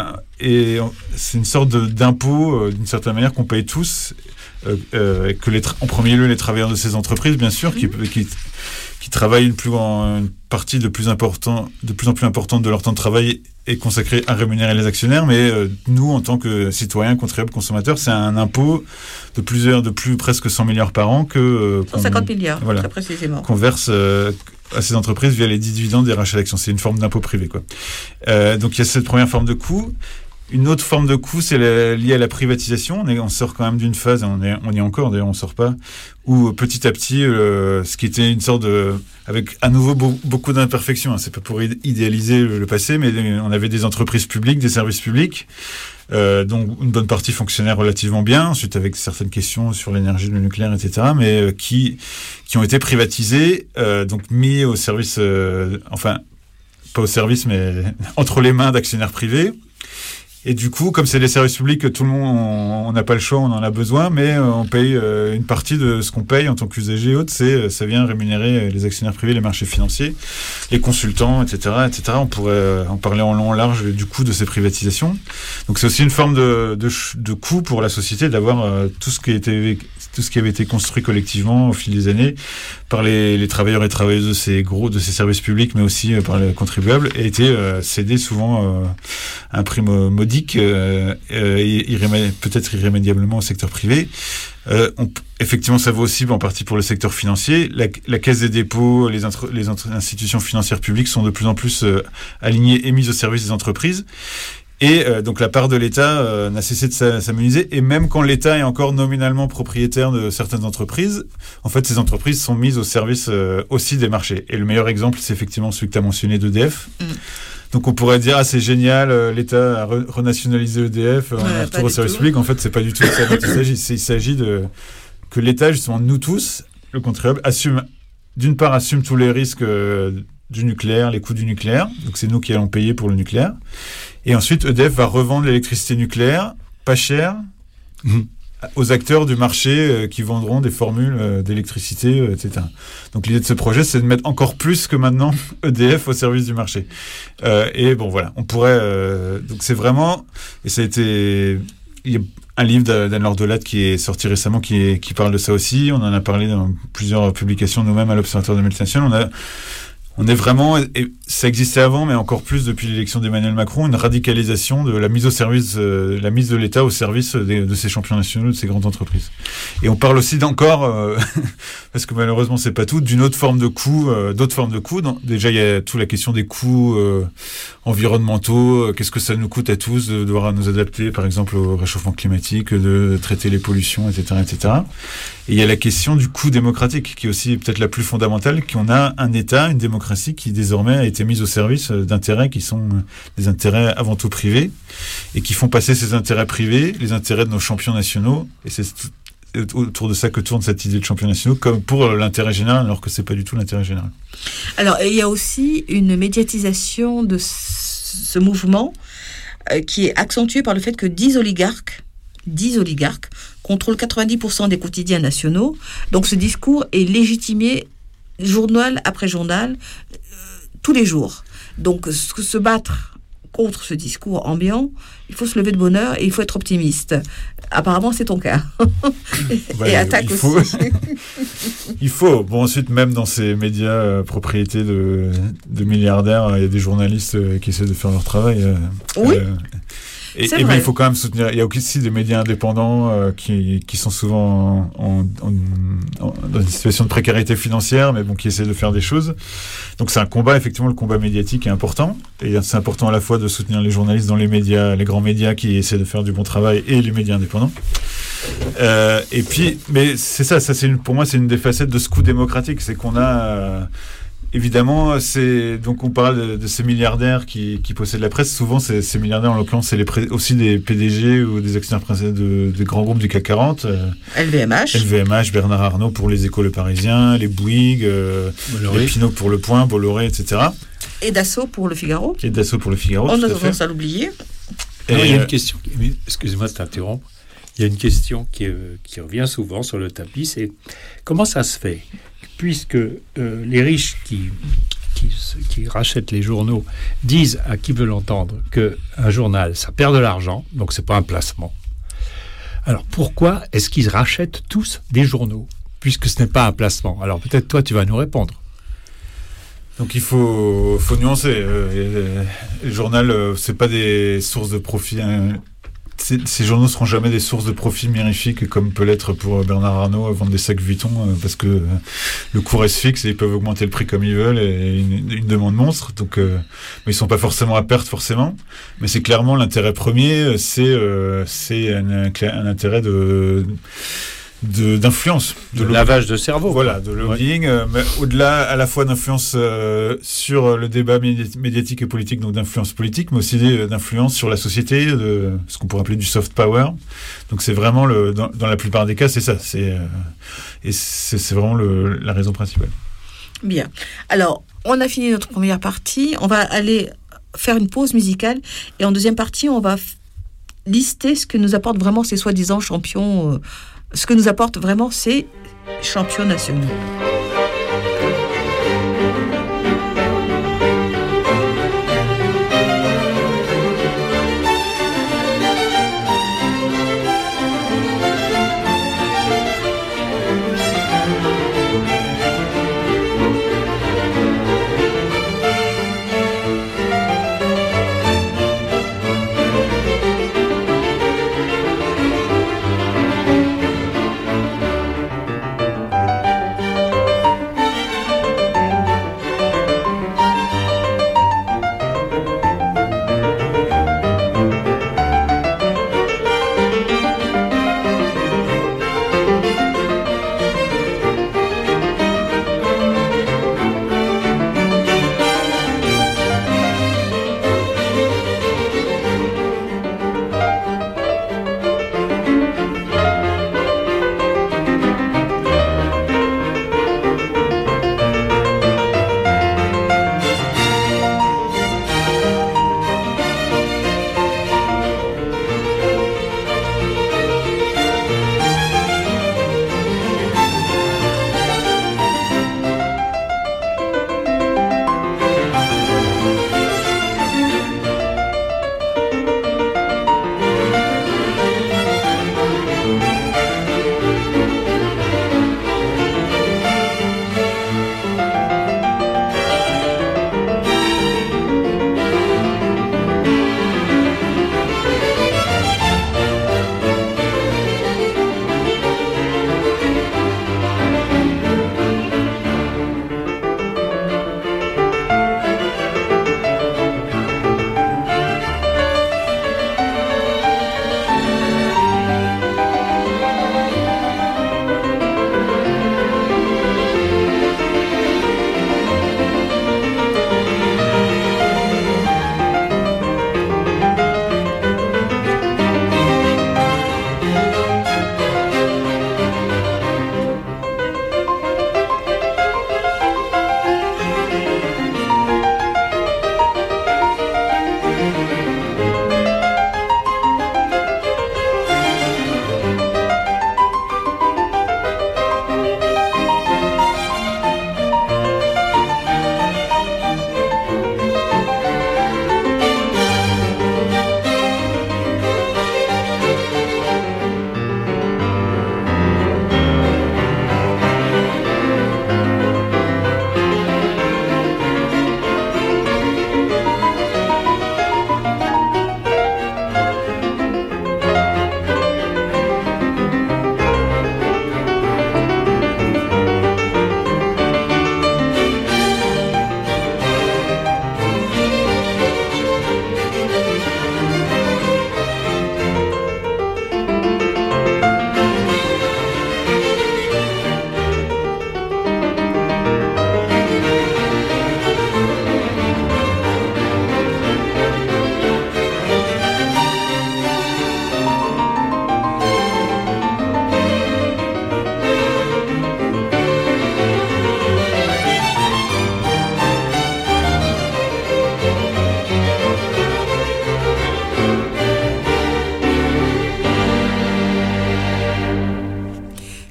d'impôt, d'une certaine manière, qu'on paye tous. En premier lieu les travailleurs de ces entreprises, bien sûr, qui travaillent une partie de plus en plus importante de leur temps de travail est consacrée à rémunérer les actionnaires, mais nous, en tant que citoyens, contribuables, consommateurs, c'est un impôt de presque 100 milliards par an 150 milliards, très précisément. Qu'on verse à ces entreprises via les dividendes des rachats d'actions. C'est une forme d'impôt privé, quoi. Donc il y a cette première forme de coût. Une autre forme de coût, c'est lié à la privatisation. On sort quand même d'une phase, on y est encore, d'ailleurs on sort pas, où petit à petit, ce qui était une sorte avec à nouveau beaucoup d'imperfections, c'est pas pour idéaliser le passé, mais on avait des entreprises publiques, des services publics, dont une bonne partie fonctionnait relativement bien, ensuite avec certaines questions sur l'énergie, le nucléaire, etc., mais qui ont été privatisés, donc mis au service, pas au service, mais entre les mains d'actionnaires privés. Et du coup, comme c'est des services publics, tout le monde, on n'a pas le choix, on en a besoin, mais on paye une partie de ce qu'on paye en tant qu'usager et autres, ça vient rémunérer les actionnaires privés, les marchés financiers, les consultants, etc., etc. On pourrait en parler en long, en large du coût de ces privatisations. Donc c'est aussi une forme de coût pour la société d'avoir tout ce qui avait été construit collectivement au fil des années par les travailleurs et travailleuses de ces services publics, mais aussi par les contribuables, et été cédé souvent à un prix modique indique peut-être irrémédiablement au secteur privé. Effectivement, ça vaut aussi en partie pour le secteur financier. La Caisse des dépôts, les institutions financières publiques sont de plus en plus alignées et mises au service des entreprises. Et donc la part de l'État n'a cessé de s'amenuiser. Et même quand l'État est encore nominalement propriétaire de certaines entreprises, en fait, ces entreprises sont mises au service aussi des marchés. Et le meilleur exemple, c'est effectivement celui que tu as mentionné d'EDF. Donc on pourrait dire, c'est génial, l'État a renationalisé EDF, on est retour au service public. En fait, c'est pas du tout de ça dont il s'agit. Il s'agit que l'État, justement, nous tous, le contribuable, d'une part, assume tous les risques du nucléaire, les coûts du nucléaire. Donc c'est nous qui allons payer pour le nucléaire. Et ensuite, EDF va revendre l'électricité nucléaire, pas cher, aux acteurs du marché qui vendront des formules d'électricité, etc. Donc l'idée de ce projet, c'est de mettre encore plus que maintenant EDF au service du marché. Et bon, voilà, on pourrait... donc c'est vraiment... Et ça a été... Il y a un livre d'Anne-Laure Delatte qui est sorti récemment qui parle de ça aussi. On en a parlé dans plusieurs publications nous-mêmes à l'Observatoire des multinationales. On est vraiment, et ça existait avant, mais encore plus depuis l'élection d'Emmanuel Macron, une radicalisation de la mise au service, la mise de l'État au service de ces champions nationaux, de ces grandes entreprises. Et on parle aussi d'encore, parce que malheureusement c'est pas tout, d'une autre forme de coût, d'autres formes de coûts. Déjà il y a toute la question des coûts environnementaux. Qu'est-ce que ça nous coûte à tous de devoir nous adapter, par exemple, au réchauffement climatique, de traiter les pollutions, etc., etc. Et il y a la question du coût démocratique, qui est aussi peut-être la plus fondamentale, qu'on a un État, une démocratie qui désormais a été mise au service d'intérêts qui sont des intérêts avant tout privés, et qui font passer ces intérêts privés, les intérêts de nos champions nationaux, et c'est autour de ça que tourne cette idée de champions nationaux, comme pour l'intérêt général, alors que c'est pas du tout l'intérêt général. Alors, il y a aussi une médiatisation de ce mouvement qui est accentuée par le fait que 10 oligarques contrôlent 90% des quotidiens nationaux. Donc ce discours est légitimé journal après journal, tous les jours. Donc se battre contre ce discours ambiant, il faut se lever de bonne heure et il faut être optimiste. Apparemment, c'est ton cas. Et attaque aussi. Il faut. Bon, ensuite, même dans ces médias propriétés de milliardaires, il y a des journalistes qui essaient de faire leur travail. Oui. Mais il faut quand même soutenir. Il y a aussi des médias indépendants qui sont souvent dans une situation de précarité financière, mais bon, qui essaient de faire des choses. Donc c'est un combat, effectivement, le combat médiatique est important. Et c'est important à la fois de soutenir les journalistes dans les médias, les grands médias qui essaient de faire du bon travail, et les médias indépendants. Et puis, mais c'est ça pour moi, c'est une des facettes de ce coup démocratique, c'est qu'on a... Évidemment, donc on parle de ces milliardaires qui possèdent la presse. Souvent, ces milliardaires, en l'occurrence, c'est aussi des PDG ou des actionnaires principaux de grands groupes du CAC 40. LVMH, Bernard Arnault pour les Échos, Le Parisien, les Bouygues, les Pinault pour Le Point, Bolloré, etc. Et Dassault pour Le Figaro. On a tendance à l'oublier. Il y a une question, excusez-moi de t'interrompre, il y a une question qui revient souvent sur le tapis, c'est comment ça se fait, puisque les riches qui rachètent les journaux disent à qui veut l'entendre qu'un journal, ça perd de l'argent, donc c'est pas un placement. Alors pourquoi est-ce qu'ils rachètent tous des journaux, puisque ce n'est pas un placement? Alors peut-être toi tu vas nous répondre. Donc il faut nuancer. Les journaux, c'est pas des sources de profit. Ces journaux ne seront jamais des sources de profit mirifiques comme peut l'être pour Bernard Arnault vendre des sacs Vuitton parce que le cours reste fixe et ils peuvent augmenter le prix comme ils veulent et une demande monstre. Donc, mais ils sont pas forcément à perte forcément. Mais c'est clairement l'intérêt premier, c'est un intérêt d'influence, de lavage de cerveau. Voilà, de lobbying, mais au-delà à la fois d'influence sur le débat médiatique et politique, donc d'influence politique, mais aussi d'influence sur la société, de ce qu'on pourrait appeler du soft power. Donc c'est vraiment dans la plupart des cas, c'est ça. Et c'est vraiment la raison principale. Bien. Alors, on a fini notre première partie. On va aller faire une pause musicale. Et en deuxième partie, on va lister ce que nous apportent vraiment ces soi-disant champions. Ce que nous apportent vraiment ces champions nationaux.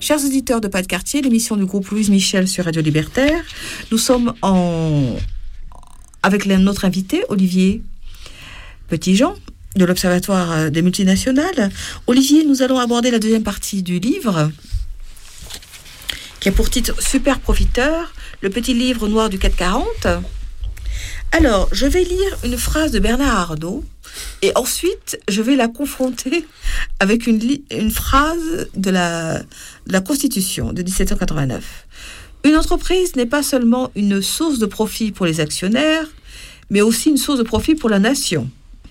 Chers auditeurs de Pas de Quartier, l'émission du groupe Louise Michel sur Radio Libertaire. Nous sommes avec notre invité, Olivier Petitjean, de l'Observatoire des multinationales. Olivier, nous allons aborder la deuxième partie du livre, qui a pour titre Super Profiteur, le petit livre noir du CAC 40. Alors, je vais lire une phrase de Bernard Arnault et ensuite, je vais la confronter avec une phrase de la Constitution de 1789. Une entreprise n'est pas seulement une source de profit pour les actionnaires, mais aussi une source de profit pour la nation.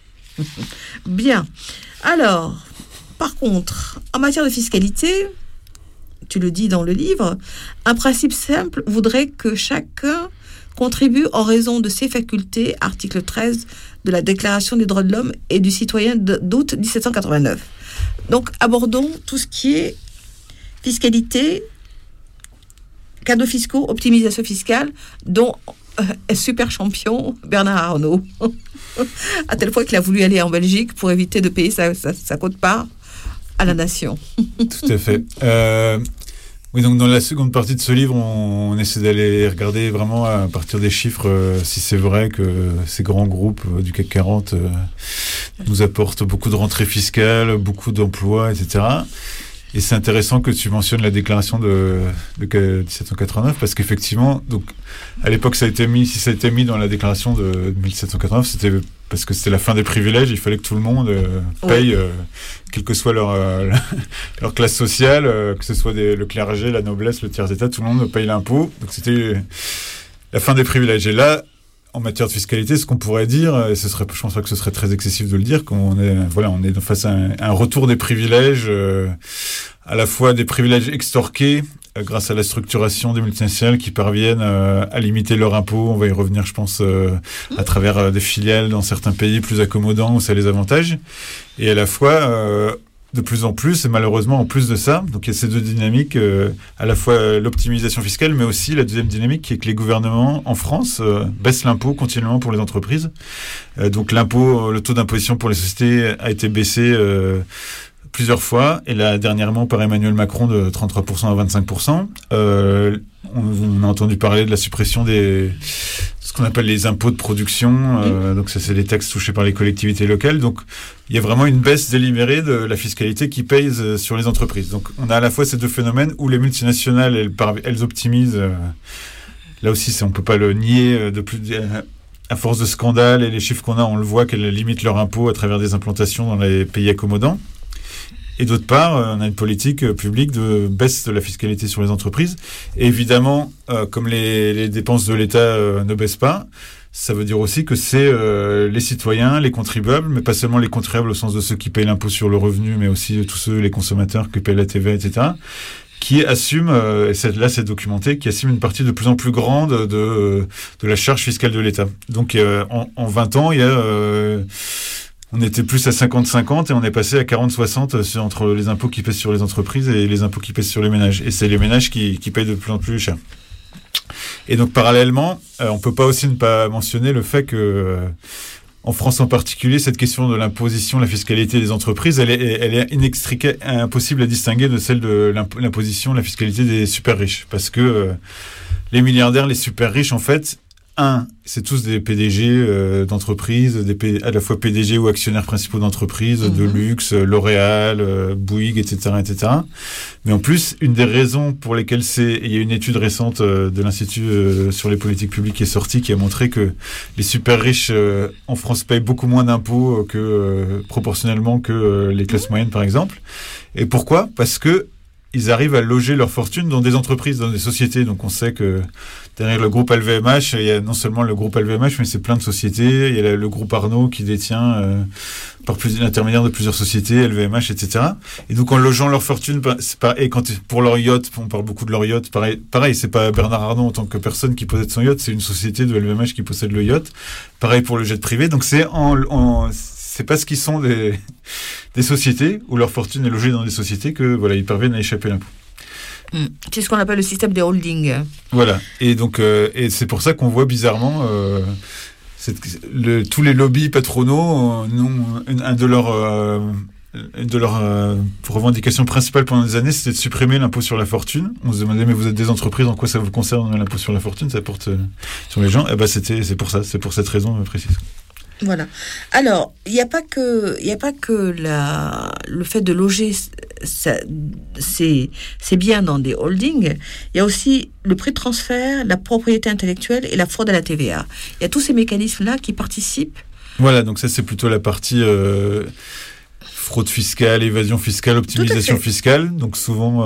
Bien. Alors, par contre, en matière de fiscalité, tu le dis dans le livre, un principe simple voudrait que chacun contribue en raison de ses facultés, article 13 de la Déclaration des droits de l'homme et du citoyen d'août 1789. Donc, abordons tout ce qui est fiscalité, cadeaux fiscaux, optimisation fiscale, dont est super champion Bernard Arnault. À tel point qu'il a voulu aller en Belgique pour éviter de payer sa quote-part à la nation. Tout à fait. Oui, donc dans la seconde partie de ce livre, on essaie d'aller regarder vraiment à partir des chiffres si c'est vrai que ces grands groupes du CAC 40 nous apportent beaucoup de rentrées fiscales, beaucoup d'emplois, etc. Et c'est intéressant que tu mentionnes la déclaration de 1789 parce qu'effectivement, donc à l'époque si ça a été mis dans la déclaration de 1789, c'était parce que c'était la fin des privilèges, il fallait que tout le monde paye, quelle que soit leur classe sociale, que ce soit le clergé, la noblesse, le tiers-état, tout le monde paye l'impôt. Donc c'était la fin des privilèges. Et là, en matière de fiscalité, ce qu'on pourrait dire, et je pense pas que ce serait très excessif de le dire, qu'on est face à un retour des privilèges, à la fois des privilèges extorqués grâce à la structuration des multinationales qui parviennent à limiter leurs impôts. On va y revenir, je pense, à travers des filiales dans certains pays plus accommodants où ça les avantage. Et à la fois, de plus en plus, et malheureusement, en plus de ça, donc il y a ces deux dynamiques, à la fois l'optimisation fiscale, mais aussi la deuxième dynamique qui est que les gouvernements en France baissent l'impôt continuellement pour les entreprises. Donc le taux d'imposition pour les sociétés a été baissé plusieurs fois, et là dernièrement par Emmanuel Macron de 33% à 25%. On a entendu parler de la suppression ce qu'on appelle les impôts de production, donc ça c'est les taxes touchées par les collectivités locales. Donc il y a vraiment une baisse délibérée de la fiscalité qui pèse sur les entreprises. Donc on a à la fois ces deux phénomènes où les multinationales elles optimisent. Là aussi on peut pas le nier à force de scandales et les chiffres qu'on a, on le voit qu'elles limitent leurs impôts à travers des implantations dans les pays accommodants. Et d'autre part, on a une politique publique de baisse de la fiscalité sur les entreprises. Et évidemment, comme les dépenses de l'État ne baissent pas, ça veut dire aussi que c'est les citoyens, les contribuables, mais pas seulement les contribuables au sens de ceux qui payent l'impôt sur le revenu, mais aussi tous ceux, les consommateurs qui payent la TVA, etc., qui assument, et c'est documenté, qui assument une partie de plus en plus grande de la charge fiscale de l'État. Donc en 20 ans, on était plus à 50-50 et on est passé à 40-60 entre les impôts qui pèsent sur les entreprises et les impôts qui pèsent sur les ménages. Et c'est les ménages qui payent de plus en plus cher. Et donc, parallèlement, on peut pas aussi ne pas mentionner le fait que, en France en particulier, cette question de l'imposition, la fiscalité des entreprises, elle est impossible à distinguer de celle de l'imposition, la fiscalité des super riches. Parce que les milliardaires, les super riches, en fait, c'est tous des PDG d'entreprises, à la fois PDG ou actionnaires principaux d'entreprises, de luxe, L'Oréal, Bouygues, etc., etc. Mais en plus, une des raisons pour lesquelles il y a une étude récente de l'Institut sur les politiques publiques qui est sortie, qui a montré que les super riches en France payent beaucoup moins d'impôts proportionnellement que les classes moyennes, par exemple. Et pourquoi ? Parce que ils arrivent à loger leur fortune dans des entreprises, dans des sociétés. Donc on sait que derrière le groupe LVMH, il y a non seulement le groupe LVMH, mais c'est plein de sociétés. Il y a le groupe Arnault qui détient par l'intermédiaire de plusieurs sociétés, LVMH, etc. Et donc en logeant leur fortune, pour leur yacht, on parle beaucoup de leur yacht, pareil, c'est pas Bernard Arnault en tant que personne qui possède son yacht, c'est une société de LVMH qui possède le yacht. Pareil pour le jet privé. Donc c'est parce qu'ils sont des sociétés où leur fortune est logée dans des sociétés que ils parviennent à échapper à l'impôt. C'est ce qu'on appelle le système des holdings. Voilà. Et donc et c'est pour ça qu'on voit bizarrement tous les lobbies patronaux un de leurs de leur revendication principale pendant des années, c'était de supprimer l'impôt sur la fortune. On se demandait, mais vous êtes des entreprises, en quoi ça vous concerne l'impôt sur la fortune, ça porte sur les gens? Et c'est pour ça, c'est pour cette raison précise. Voilà. Alors, il n'y a pas que le fait de loger c'est bien dans des holdings. Il y a aussi le prix de transfert, la propriété intellectuelle et la fraude à la TVA. Il y a tous ces mécanismes-là qui participent. Voilà, donc ça c'est plutôt la partie fraude fiscale, évasion fiscale, optimisation fiscale. Donc souvent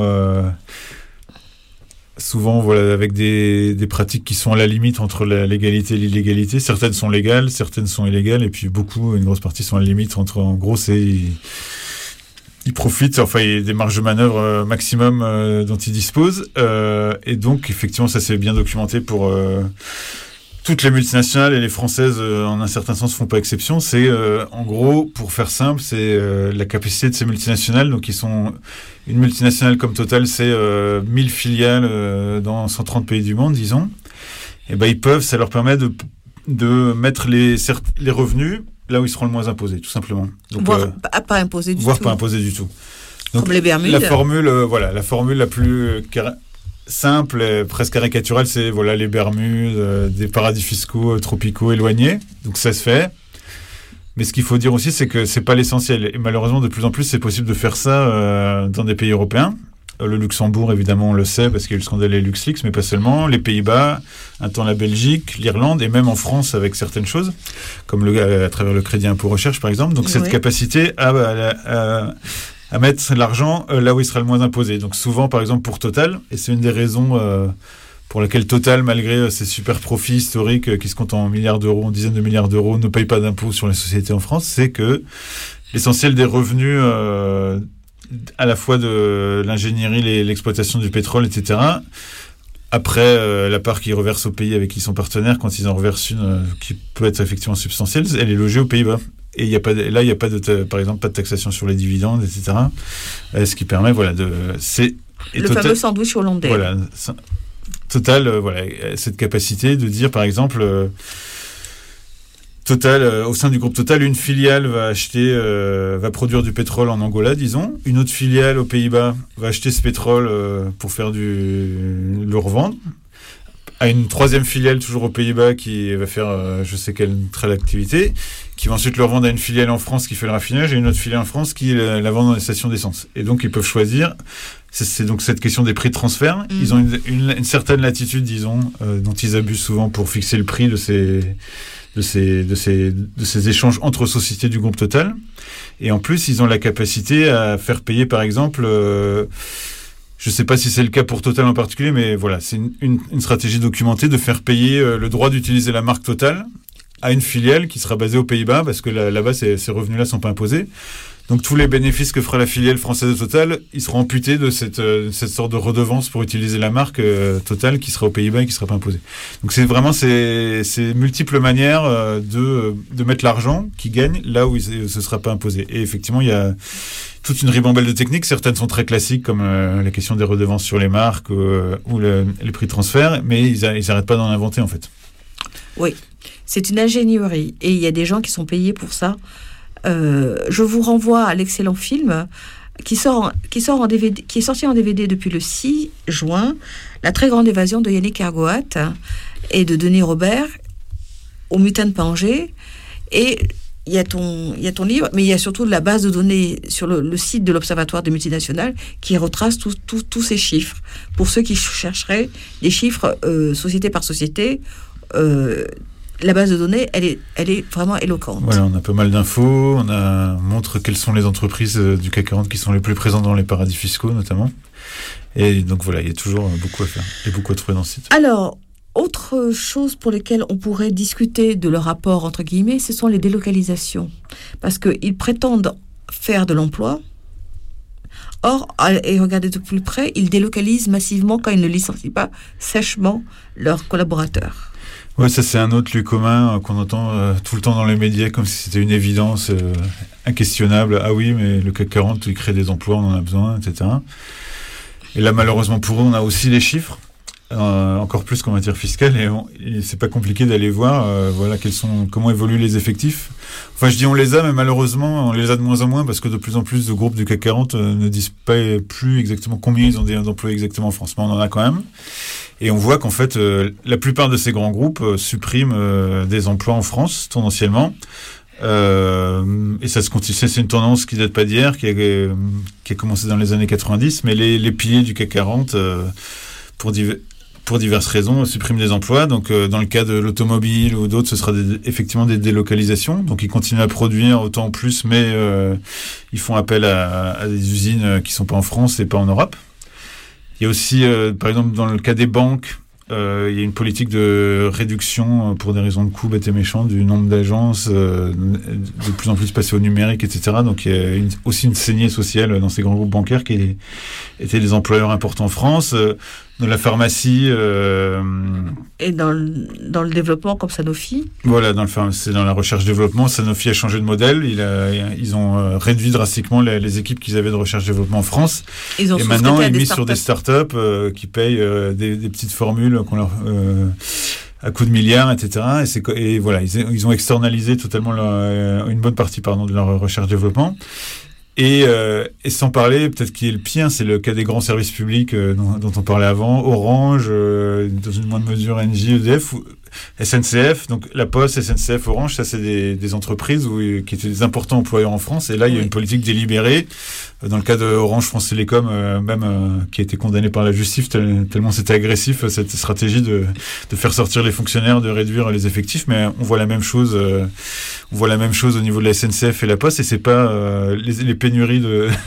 voilà, avec des pratiques qui sont à la limite entre la légalité et l'illégalité. Certaines sont légales, certaines sont illégales, et puis une grosse partie sont à la limite entre, en gros, ils profitent, enfin, il y a des marges de manœuvre maximum dont ils disposent. Et donc, effectivement, ça c'est bien documenté pour toutes les multinationales, et les françaises, en un certain sens, font pas exception. C'est, en gros, pour faire simple, c'est la capacité de ces multinationales. Donc, ils sont une multinationale comme Total, c'est 1000 filiales dans 130 pays du monde, disons. Et ben, ça leur permet de mettre les revenus là où ils seront le moins imposés, tout simplement. Donc, voire pas imposés du tout. Voire pas imposés du tout. Donc, comme les Bermudes. La formule la plus simple, presque caricaturale, c'est les Bermudes, des paradis fiscaux tropicaux éloignés. Donc ça se fait. Mais ce qu'il faut dire aussi, c'est que c'est pas l'essentiel. Et malheureusement, de plus en plus, c'est possible de faire ça dans des pays européens. Le Luxembourg, évidemment, on le sait, parce qu'il y a eu le scandale des LuxLeaks, mais pas seulement. Les Pays-Bas, un temps la Belgique, l'Irlande, et même en France avec certaines choses, comme à travers le crédit impôt recherche, par exemple. Donc cette capacité à mettre l'argent là où il sera le moins imposé. Donc souvent, par exemple, pour Total, et c'est une des raisons pour laquelle Total, malgré ses super profits historiques qui se comptent en milliards d'euros, en dizaines de milliards d'euros, ne paye pas d'impôts sur les sociétés en France, c'est que l'essentiel des revenus, à la fois de l'ingénierie, l'exploitation du pétrole, etc., après la part qu'ils reversent aux pays avec qui ils sont partenaires, quand ils en reversent une qui peut être effectivement substantielle, elle est logée aux Pays-Bas. Et il n'y a pas par exemple, pas de taxation sur les dividendes, etc. Ce qui permet, fameux sandwich hollandais. Voilà, Total, cette capacité de dire, par exemple, Total, au sein du groupe Total, une filiale va produire du pétrole en Angola, disons. Une autre filiale aux Pays-Bas va acheter ce pétrole pour le revendre. À une troisième filiale, toujours aux Pays-Bas, qui va faire je sais quelle très l'activité, qui va ensuite le revendre à une filiale en France qui fait le raffinage, et une autre filiale en France qui la vend dans les stations d'essence. Et donc, ils peuvent choisir. C'est donc cette question des prix de transfert. Ils ont une certaine latitude, disons, dont ils abusent souvent pour fixer le prix de ces échanges entre sociétés du groupe Total. Et en plus, ils ont la capacité à faire payer, par exemple, je ne sais pas si c'est le cas pour Total en particulier, mais voilà, c'est une stratégie documentée de faire payer le droit d'utiliser la marque Total à une filiale qui sera basée aux Pays-Bas, parce que là-bas, ces revenus-là ne sont pas imposés. Donc tous les bénéfices que fera la filiale française de Total, ils seront amputés de cette sorte de redevance pour utiliser la marque Total qui sera aux Pays-Bas et qui ne sera pas imposée. Donc c'est vraiment ces multiples manières de mettre l'argent qui gagne là où ce ne sera pas imposé. Et effectivement, il y a toute une ribambelle de techniques. Certaines sont très classiques, comme la question des redevances sur les marques ou les prix de transfert, mais ils n'arrêtent pas d'en inventer en fait. Oui, c'est une ingénierie et il y a des gens qui sont payés pour ça. Je vous renvoie à l'excellent film qui est sorti en DVD depuis le 6 juin, La très grande évasion de Yannick Ergoat et de Denis Robert, au Mutin de Pangée. Et il y a ton livre, mais il y a surtout la base de données sur le site de l'Observatoire des multinationales qui retrace tous ces chiffres. Pour ceux qui chercheraient des chiffres société par société, la base de données, elle est vraiment éloquente. Voilà, on a pas mal d'infos, on montre quelles sont les entreprises du CAC 40 qui sont les plus présentes dans les paradis fiscaux, notamment. Et donc voilà, il y a toujours beaucoup à faire et beaucoup à trouver dans ce site. Alors, autre chose pour lesquelles on pourrait discuter de leur rapport, entre guillemets, ce sont les délocalisations. Parce qu'ils prétendent faire de l'emploi. Or, et regardez de plus près, ils délocalisent massivement quand ils ne licencient pas sèchement leurs collaborateurs. Ouais, ça c'est un autre lieu commun qu'on entend tout le temps dans les médias, comme si c'était une évidence inquestionnable. Ah oui, mais le CAC 40, il crée des emplois, on en a besoin, etc. Et là, malheureusement pour eux, on a aussi les chiffres. encore plus qu'en matière fiscale, et c'est pas compliqué d'aller voir comment évoluent les effectifs. Enfin, je dis on les a, mais malheureusement on les a de moins en moins parce que de plus en plus de groupes du CAC 40 ne disent pas plus exactement combien ils ont d'employés exactement en France, mais on en a quand même. Et on voit qu'en fait la plupart de ces grands groupes suppriment des emplois en France tendanciellement. Et ça se continue, c'est une tendance qui date pas d'hier, qui a commencé dans les années 90, mais les piliers du CAC 40 pour diverses raisons, suppriment des emplois. Donc, dans le cas de l'automobile ou d'autres, ce sera effectivement des délocalisations. Donc, ils continuent à produire autant ou plus, mais ils font appel à des usines qui sont pas en France et pas en Europe. Il y a aussi, par exemple, dans le cas des banques, il y a une politique de réduction pour des raisons de coûts bêtes et méchants du nombre d'agences, de plus en plus passé au numérique, etc. Donc il y a aussi une saignée sociale dans ces grands groupes bancaires qui étaient des employeurs importants en France. Dans la pharmacie. Et dans le développement comme Sanofi. Voilà, c'est dans la recherche-développement. Sanofi a changé de modèle. Ils ont réduit drastiquement les équipes qu'ils avaient de recherche-développment en France. Et maintenant, ils misent sur des startups qui payent des petites formules qu'on leur à coups de milliards, etc. Et voilà, ils ont externalisé totalement une bonne partie de leur recherche-développement. Et sans parler, peut-être qui est le pire, c'est le cas des grands services publics dont on parlait avant, Orange, dans une moindre mesure Engie, EDF, SNCF, donc la Poste, SNCF, Orange, ça c'est des entreprises qui étaient des importants employeurs en France, et là il y a une politique délibérée, dans le cas de Orange France Télécom, qui a été condamné par la justice tellement c'était agressif, cette stratégie de faire sortir les fonctionnaires, de réduire les effectifs, mais on voit la même chose au niveau de la SNCF et la Poste, et c'est pas les pénuries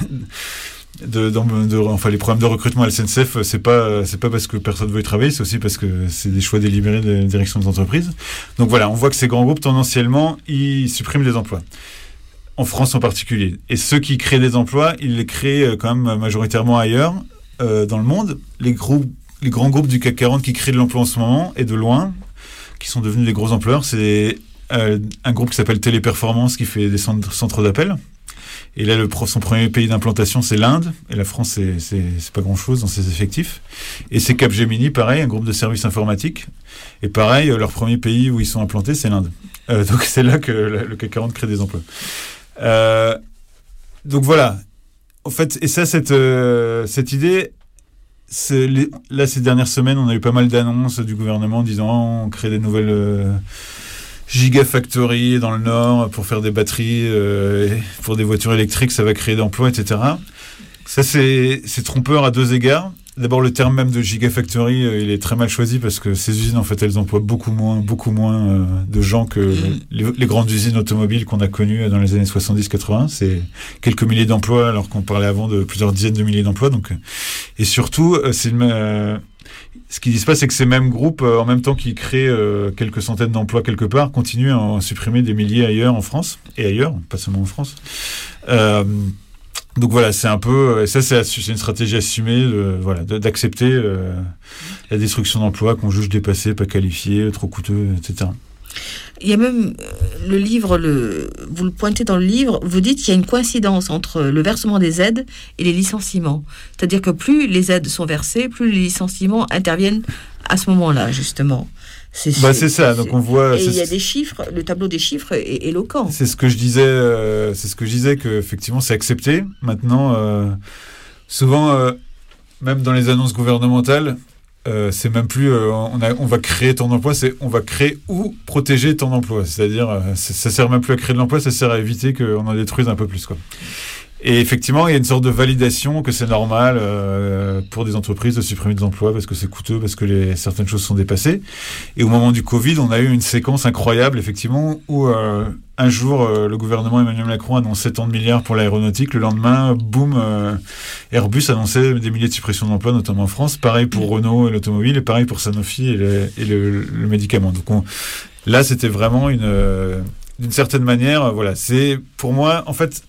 enfin les problèmes de recrutement à la SNCF, c'est pas parce que personne veut y travailler, c'est aussi parce que c'est des choix délibérés de la direction des entreprises. Donc voilà, on voit que ces grands groupes tendanciellement ils suppriment des emplois. En France en particulier. Et ceux qui créent des emplois, ils les créent quand même majoritairement ailleurs dans le monde. Les grands groupes du CAC 40 qui créent de l'emploi en ce moment, et de loin, qui sont devenus des gros employeurs, c'est un groupe qui s'appelle Téléperformance qui fait des centres d'appel. Et là, son premier pays d'implantation, c'est l'Inde. Et la France, c'est pas grand-chose dans ses effectifs. Et c'est Capgemini, pareil, un groupe de services informatiques. Et pareil, leur premier pays où ils sont implantés, c'est l'Inde. Donc c'est là que le CAC 40 crée des emplois. Donc voilà. En fait, et ça, cette idée, là, ces dernières semaines, on a eu pas mal d'annonces du gouvernement disant on crée des nouvelles Gigafactory dans le Nord pour faire des batteries pour des voitures électriques, ça va créer d'emplois, etc. Ça, c'est trompeur à deux égards. D'abord, le terme même de Gigafactory, il est très mal choisi parce que ces usines, en fait, elles emploient beaucoup moins de gens que les grandes usines automobiles qu'on a connues dans les années 70-80. C'est quelques milliers d'emplois alors qu'on parlait avant de plusieurs dizaines de milliers d'emplois. Donc, et surtout, ce qui se passe, c'est que ces mêmes groupes, en même temps qu'ils créent quelques centaines d'emplois quelque part, continuent à en supprimer des milliers ailleurs en France, et ailleurs, pas seulement en France. Donc voilà, c'est un peu... Ça, c'est une stratégie assumée d'accepter la destruction d'emplois qu'on juge dépassés, pas qualifiés, trop coûteux, etc. Il y a même le livre, vous le pointez dans le livre, vous dites qu'il y a une coïncidence entre le versement des aides et les licenciements. C'est-à-dire que plus les aides sont versées, plus les licenciements interviennent à ce moment-là, justement. C'est ça, donc on voit... Et il y a des chiffres, le tableau des chiffres est éloquent. C'est ce que je disais, qu'effectivement c'est accepté. Maintenant, souvent, même dans les annonces gouvernementales, c'est même plus on va créer tant d'emplois, c'est on va créer ou protéger tant d'emplois. C'est-à-dire, ça sert même plus à créer de l'emploi, ça sert à éviter qu'on en détruise un peu plus, quoi. Et effectivement, il y a une sorte de validation que c'est normal pour des entreprises de supprimer des emplois parce que c'est coûteux, parce que certaines choses sont dépassées. Et au moment du Covid, on a eu une séquence incroyable, effectivement, où un jour, le gouvernement Emmanuel Macron annonçait tant de milliards pour l'aéronautique. Le lendemain, boum, Airbus annonçait des milliers de suppressions d'emplois, notamment en France. Pareil pour Renault et l'automobile, et pareil pour Sanofi et le médicament. Donc là, c'était vraiment d'une certaine manière, voilà. C'est, pour moi, en fait...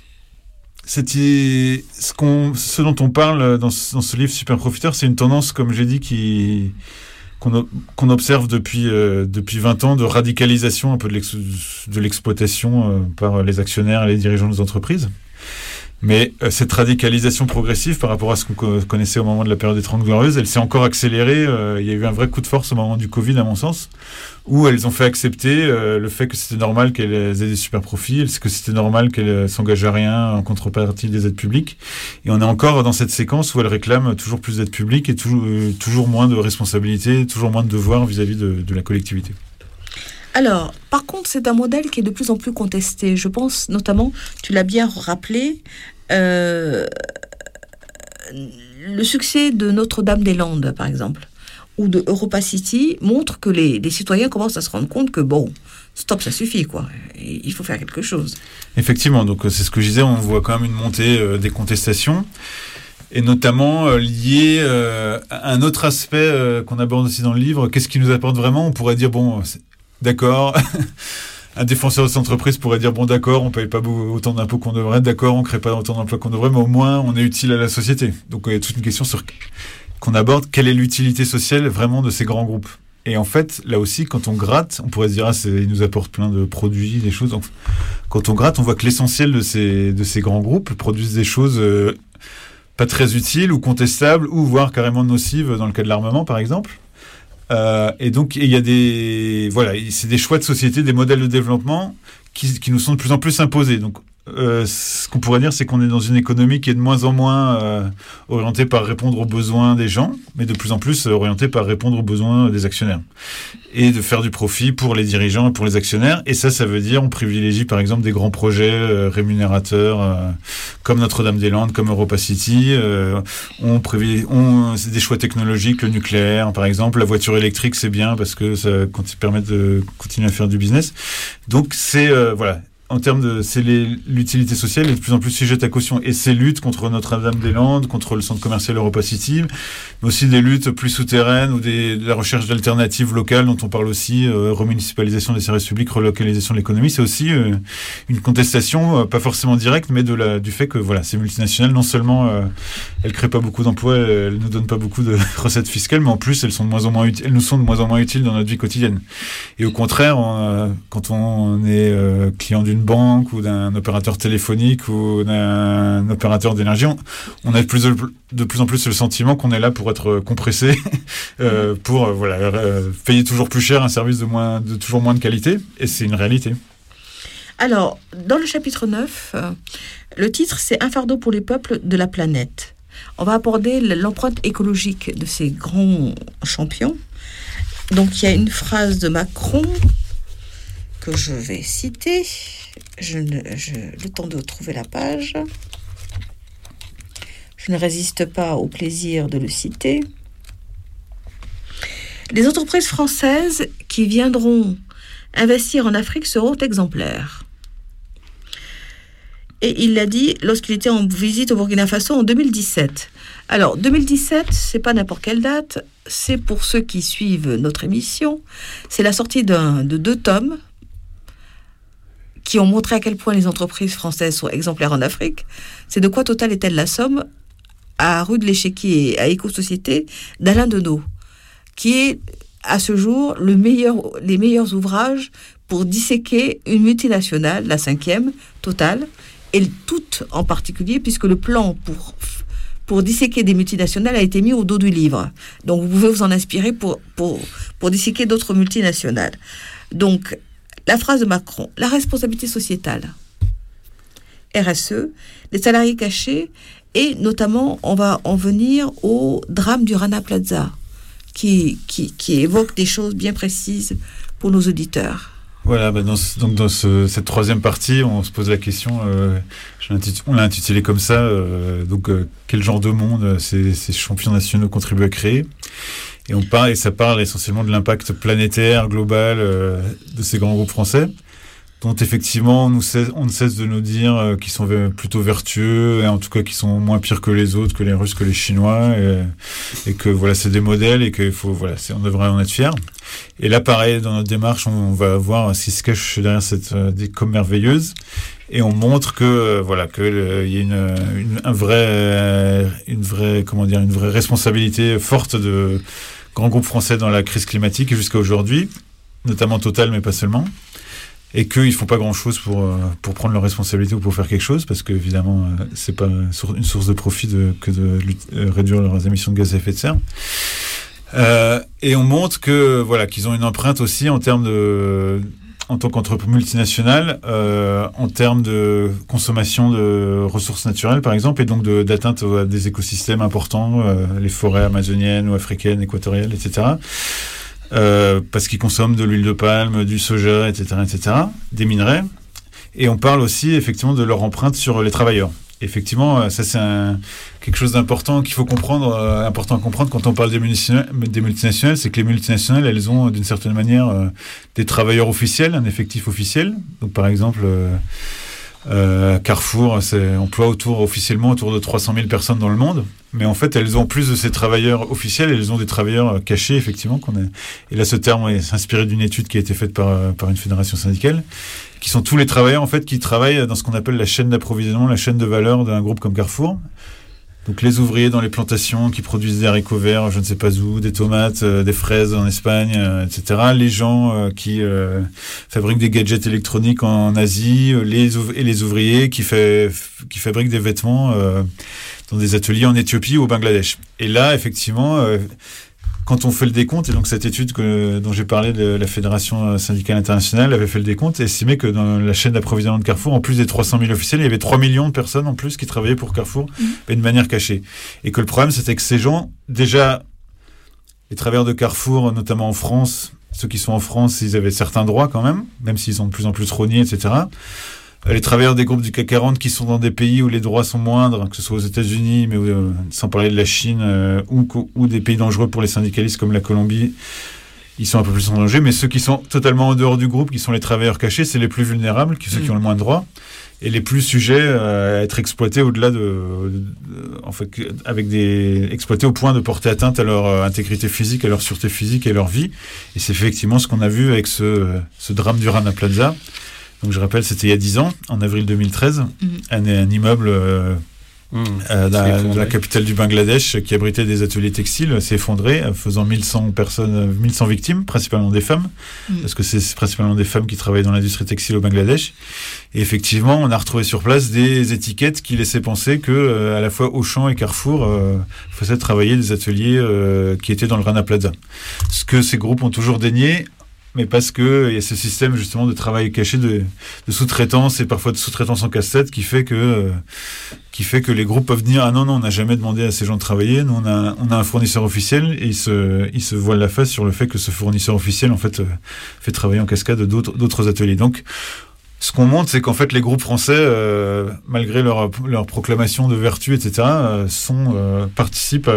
ce dont on parle dans ce livre Super Profiteur, c'est une tendance, comme j'ai dit, qu'on observe depuis 20 ans de radicalisation un peu de l'exploitation par les actionnaires et les dirigeants des entreprises. Mais cette radicalisation progressive par rapport à ce qu'on connaissait au moment de la période des 30 Glorieuses, elle s'est encore accélérée. Il y a eu un vrai coup de force au moment du Covid, à mon sens, où elles ont fait accepter le fait que c'était normal qu'elles aient des super profits, que c'était normal qu'elles s'engagent à rien en contrepartie des aides publiques. Et on est encore dans cette séquence où elles réclament toujours plus d'aides publiques et toujours moins de responsabilités, toujours moins de devoirs vis-à-vis de la collectivité. Alors, par contre, c'est un modèle qui est de plus en plus contesté. Je pense notamment, tu l'as bien rappelé, le succès de Notre-Dame-des-Landes, par exemple, ou de Europa City, montre que les citoyens commencent à se rendre compte que, bon, stop, ça suffit, quoi. Il faut faire quelque chose. Effectivement, donc c'est ce que je disais, on voit quand même une montée des contestations, et notamment lié à un autre aspect qu'on aborde aussi dans le livre. Qu'est-ce qui nous apporte vraiment ? On pourrait dire, bon... D'accord. Un défenseur de cette entreprise pourrait dire, bon d'accord, on paye pas autant d'impôts qu'on devrait, d'accord, on crée pas autant d'emplois qu'on devrait, mais au moins on est utile à la société. Donc il y a toute une question qu'on aborde, quelle est l'utilité sociale vraiment de ces grands groupes ? Et en fait, là aussi, quand on gratte, on pourrait se dire, ils nous apportent plein de produits, des choses. Donc, quand on gratte, on voit que l'essentiel de ces grands groupes produisent des choses pas très utiles ou contestables, ou voire carrément nocives dans le cas de l'armement, par exemple. Et donc il y a c'est des choix de société, des modèles de développement qui nous sont de plus en plus imposés. Donc ce qu'on pourrait dire, c'est qu'on est dans une économie qui est de moins en moins orientée par répondre aux besoins des gens, mais de plus en plus orientée par répondre aux besoins des actionnaires. Et de faire du profit pour les dirigeants et pour les actionnaires. Et ça veut dire on privilégie par exemple des grands projets rémunérateurs comme Notre-Dame-des-Landes, comme Europa City. C'est des choix technologiques, le nucléaire par exemple. La voiture électrique, c'est bien parce que ça permet de continuer à faire du business. Donc c'est... En termes c'est l'utilité sociale est de plus en plus sujette à caution. Et ces luttes contre Notre-Dame-des-Landes, contre le centre commercial Europa City, mais aussi des luttes plus souterraines ou de la recherche d'alternatives locales dont on parle aussi, remunicipalisation des services publics, relocalisation de l'économie, c'est aussi une contestation, pas forcément directe, mais du fait que ces multinationales, non seulement elles créent pas beaucoup d'emplois, elles nous donnent pas beaucoup de recettes fiscales, mais en plus elles nous sont de moins en moins utiles dans notre vie quotidienne. Et au contraire, quand on est client d'une banque ou d'un opérateur téléphonique ou d'un opérateur d'énergie, on a de plus en plus le sentiment qu'on est là pour être compressé, pour payer toujours plus cher un service de toujours moins de qualité, et c'est une réalité. Alors, dans le chapitre 9, le titre c'est « Un fardeau pour les peuples de la planète ». On va aborder l'empreinte écologique de ces grands champions. Donc, il y a une phrase de Macron que je vais citer. Le temps de trouver la page. Je ne résiste pas au plaisir de le citer. Les entreprises françaises qui viendront investir en Afrique seront exemplaires. Et il l'a dit lorsqu'il était en visite au Burkina Faso en 2017. Alors, 2017, c'est pas n'importe quelle date, c'est pour ceux qui suivent notre émission, c'est la sortie de 2 tomes qui ont montré à quel point les entreprises françaises sont exemplaires en Afrique. C'est De quoi Total est-elle la somme, à Rue de l'Échiquier, à Éco-Société, d'Alain Deneau, qui est à ce jour les meilleurs ouvrages pour disséquer une multinationale, la 5e, Total, et toute en particulier, puisque le plan pour disséquer des multinationales a été mis au dos du livre. Donc vous pouvez vous en inspirer pour disséquer d'autres multinationales. Donc, la phrase de Macron, la responsabilité sociétale, RSE, les salariés cachés, et notamment, on va en venir au drame du Rana Plaza, qui évoque des choses bien précises pour nos auditeurs. Voilà, dans cette troisième partie, on se pose la question, on l'a intitulé comme ça, quel genre de monde ces champions nationaux contribuent à créer ? Et ça parle essentiellement de l'impact planétaire, global de ces grands groupes français, dont effectivement on ne cesse de nous dire qu'ils sont plutôt vertueux, et en tout cas qu'ils sont moins pires que les autres, que les Russes, que les Chinois, et que c'est des modèles, et qu'il faut on devrait en être fiers. Et là, pareil, dans notre démarche, on va voir ce qui se cache derrière cette décom merveilleuse, et on montre que il y a une vraie responsabilité forte de grands groupes français dans la crise climatique jusqu'à aujourd'hui, notamment Total, mais pas seulement. et qu'ils font pas grand-chose pour prendre leurs responsabilités ou pour faire quelque chose, parce que évidemment c'est pas une source de profit que de réduire leurs émissions de gaz à effet de serre. Et on montre que qu'ils ont une empreinte aussi en termes en tant qu'entreprise multinationale, en termes de consommation de ressources naturelles, par exemple, et donc d'atteinte à des écosystèmes importants, les forêts amazoniennes ou africaines, équatoriales, etc. Parce qu'ils consomment de l'huile de palme, du soja, etc., des minerais. Et on parle aussi, effectivement, de leur empreinte sur les travailleurs. Effectivement, ça c'est quelque chose d'important qu'il faut comprendre, important à comprendre quand on parle des multinationales, c'est que les multinationales, elles ont d'une certaine manière des travailleurs officiels, un effectif officiel. Donc par exemple, Carrefour emploie officiellement autour de 300 000 personnes dans le monde, mais en fait elles ont plus de ces travailleurs officiels, elles ont des travailleurs cachés effectivement. Et là ce terme est inspiré d'une étude qui a été faite par une fédération syndicale, qui sont tous les travailleurs en fait qui travaillent dans ce qu'on appelle la chaîne d'approvisionnement, la chaîne de valeur d'un groupe comme Carrefour. Donc les ouvriers dans les plantations qui produisent des haricots verts, je ne sais pas où, des tomates, des fraises en Espagne, etc. Les gens qui fabriquent des gadgets électroniques en Asie, les ouvriers qui fabriquent des vêtements dans des ateliers en Éthiopie ou au Bangladesh. Et là, effectivement, quand on fait le décompte, et donc cette étude dont j'ai parlé de la Fédération syndicale internationale avait fait le décompte et estimé que dans la chaîne d'approvisionnement de Carrefour, en plus des 300 000 officiels, il y avait 3 millions de personnes en plus qui travaillaient pour Carrefour, mais de manière cachée. Et que le problème, c'était que ces gens, déjà, les travailleurs de Carrefour, notamment en France, ceux qui sont en France, ils avaient certains droits quand même s'ils sont de plus en plus rognés, etc. Les travailleurs des groupes du CAC 40 qui sont dans des pays où les droits sont moindres, que ce soit aux États-Unis, mais sans parler de la Chine, ou des pays dangereux pour les syndicalistes comme la Colombie, ils sont un peu plus en danger. Mais ceux qui sont totalement en dehors du groupe, qui sont les travailleurs cachés, c'est les plus vulnérables, ceux qui ont le moins de droits, et les plus sujets à être exploités au-delà exploités au point de porter atteinte à leur intégrité physique, à leur sûreté physique et à leur vie. Et c'est effectivement ce qu'on a vu avec ce drame du Rana Plaza. Donc je rappelle, c'était il y a 10 ans, en avril 2013, un immeuble de la capitale du Bangladesh qui abritait des ateliers textiles s'est effondré, faisant 1100 victimes, principalement des femmes, parce que c'est principalement des femmes qui travaillent dans l'industrie textile au Bangladesh. Et effectivement, on a retrouvé sur place des étiquettes qui laissaient penser que à la fois Auchan et Carrefour faisaient travailler des ateliers qui étaient dans le Rana Plaza. Ce que ces groupes ont toujours dénié, mais parce que il y a ce système justement de travail caché de sous-traitance et parfois de sous-traitance en casse-tête qui fait que les groupes peuvent dire ah non on n'a jamais demandé à ces gens de travailler, nous on a un fournisseur officiel, et ils se voilent la face sur le fait que ce fournisseur officiel en fait fait travailler en cascade d'autres ateliers. Donc ce qu'on montre, c'est qu'en fait les groupes français, malgré leur proclamation de vertu, etc., participent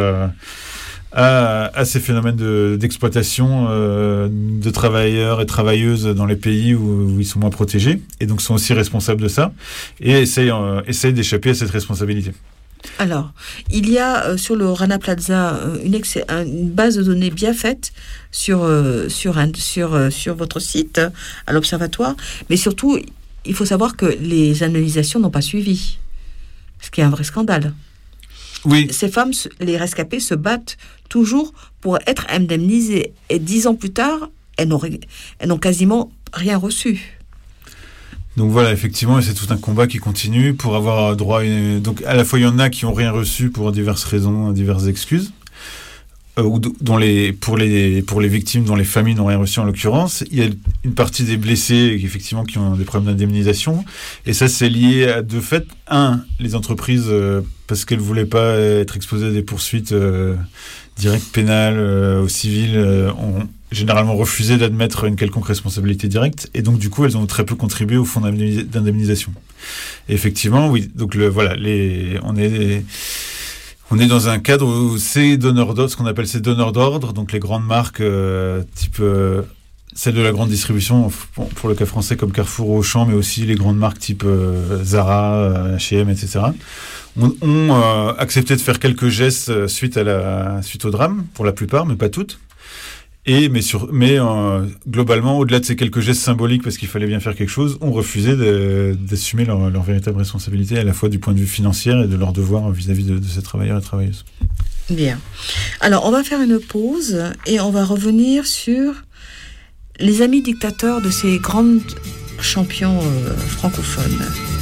à ces phénomènes d'exploitation de travailleurs et travailleuses dans les pays où ils sont moins protégés, et donc sont aussi responsables de ça, et essayent d'échapper à cette responsabilité. Alors, il y a sur le Rana Plaza une base de données bien faite sur votre site à l'Observatoire, mais surtout, il faut savoir que les indemnisations n'ont pas suivi, ce qui est un vrai scandale. Oui. Ces femmes, les rescapées, se battent toujours pour être indemnisées. Et 10 ans plus tard, elles n'ont quasiment rien reçu. Donc voilà, effectivement, c'est tout un combat qui continue pour avoir droit. Donc à la fois, il y en a qui n'ont rien reçu pour diverses raisons, diverses excuses. Pour les victimes dont les familles n'ont rien reçu en l'occurrence. Il y a une partie des blessés effectivement qui ont des problèmes d'indemnisation, et ça c'est lié à deux faits. Les entreprises, parce qu'elles ne voulaient pas être exposées à des poursuites directes pénales ou civiles, ont généralement refusé d'admettre une quelconque responsabilité directe, et donc du coup elles ont très peu contribué au fonds d'indemnisation. Et effectivement, oui, donc on est dans un cadre où ces donneurs d'ordre, ce qu'on appelle ces donneurs d'ordre, donc les grandes marques type celles de la grande distribution, pour le cas français comme Carrefour ou Auchan, mais aussi les grandes marques type Zara, H&M, etc., ont accepté de faire quelques gestes suite au drame, pour la plupart, mais pas toutes. Mais globalement, au-delà de ces quelques gestes symboliques, parce qu'il fallait bien faire quelque chose, ont refusé d'assumer leur véritable responsabilité, à la fois du point de vue financier et de leur devoir vis-à-vis de ces travailleurs et travailleuses. Bien. Alors, on va faire une pause et on va revenir sur les amis dictateurs de ces grandes champion francophone.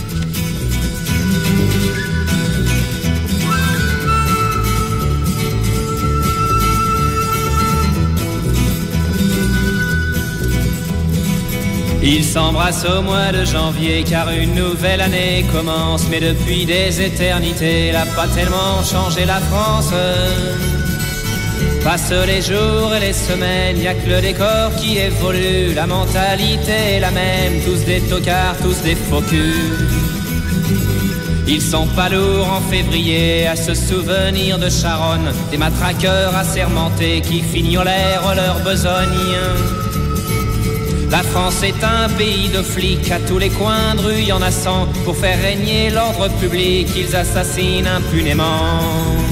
Ils s'embrassent au mois de janvier car une nouvelle année commence. Mais depuis des éternités, elle n'a pas tellement changé la France. Passent les jours et les semaines, y a que le décor qui évolue. La mentalité est la même, tous des tocards, tous des faux culs. Ils sont pas lourds en février à se souvenir de Charonne, des matraqueurs assermentés qui fignolèrent leur besogne. La France est un pays de flics, à tous les coins de rue y en a 100. Pour faire régner l'ordre public, ils assassinent impunément.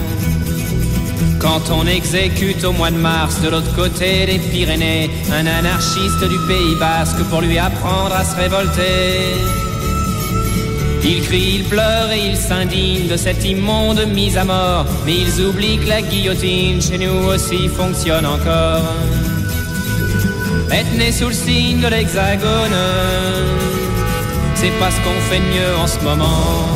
Quand on exécute au mois de mars, de l'autre côté des Pyrénées, un anarchiste du Pays Basque pour lui apprendre à se révolter. Il crie, il pleure et il s'indigne de cette immonde mise à mort. Mais ils oublient que la guillotine chez nous aussi fonctionne encore. Être né sous le signe de l'Hexagone, c'est pas ce qu'on fait de mieux en ce moment.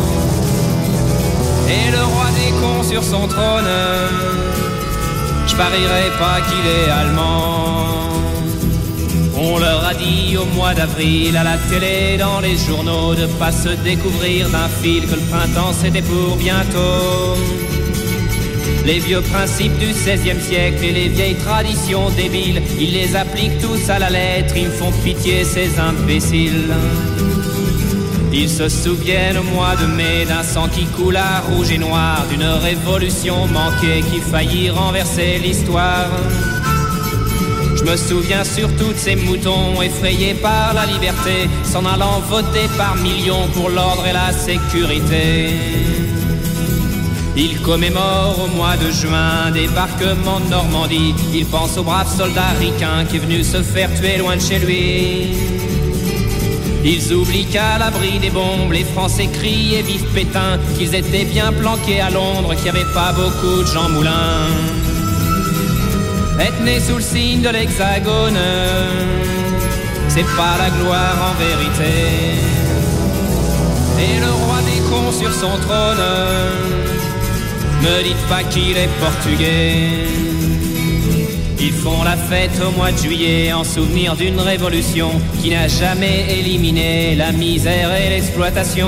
Et le roi des cons sur son trône, je parierais pas qu'il est allemand. On leur a dit au mois d'avril à la télé, dans les journaux, de pas se découvrir d'un fil, que le printemps c'était pour bientôt. Les vieux principes du XVIe siècle et les vieilles traditions débiles, ils les appliquent tous à la lettre, ils me font pitié ces imbéciles. Ils se souviennent au mois de mai d'un sang qui coula rouge et noir, d'une révolution manquée qui faillit renverser l'histoire. Je me souviens surtout de ces moutons effrayés par la liberté, s'en allant voter par millions pour l'ordre et la sécurité. Il commémore au mois de juin un débarquement de Normandie. Il pense au brave soldat ricain qui est venu se faire tuer loin de chez lui. Ils oublient qu'à l'abri des bombes, les Français crient et vivent Pétain, qu'ils étaient bien planqués à Londres, qu'il n'y avait pas beaucoup de Jean Moulin. Être né sous le signe de l'Hexagone, c'est pas la gloire en vérité. Et le roi des cons sur son trône, me dites pas qu'il est portugais. Ils font la fête au mois de juillet en souvenir d'une révolution qui n'a jamais éliminé la misère et l'exploitation.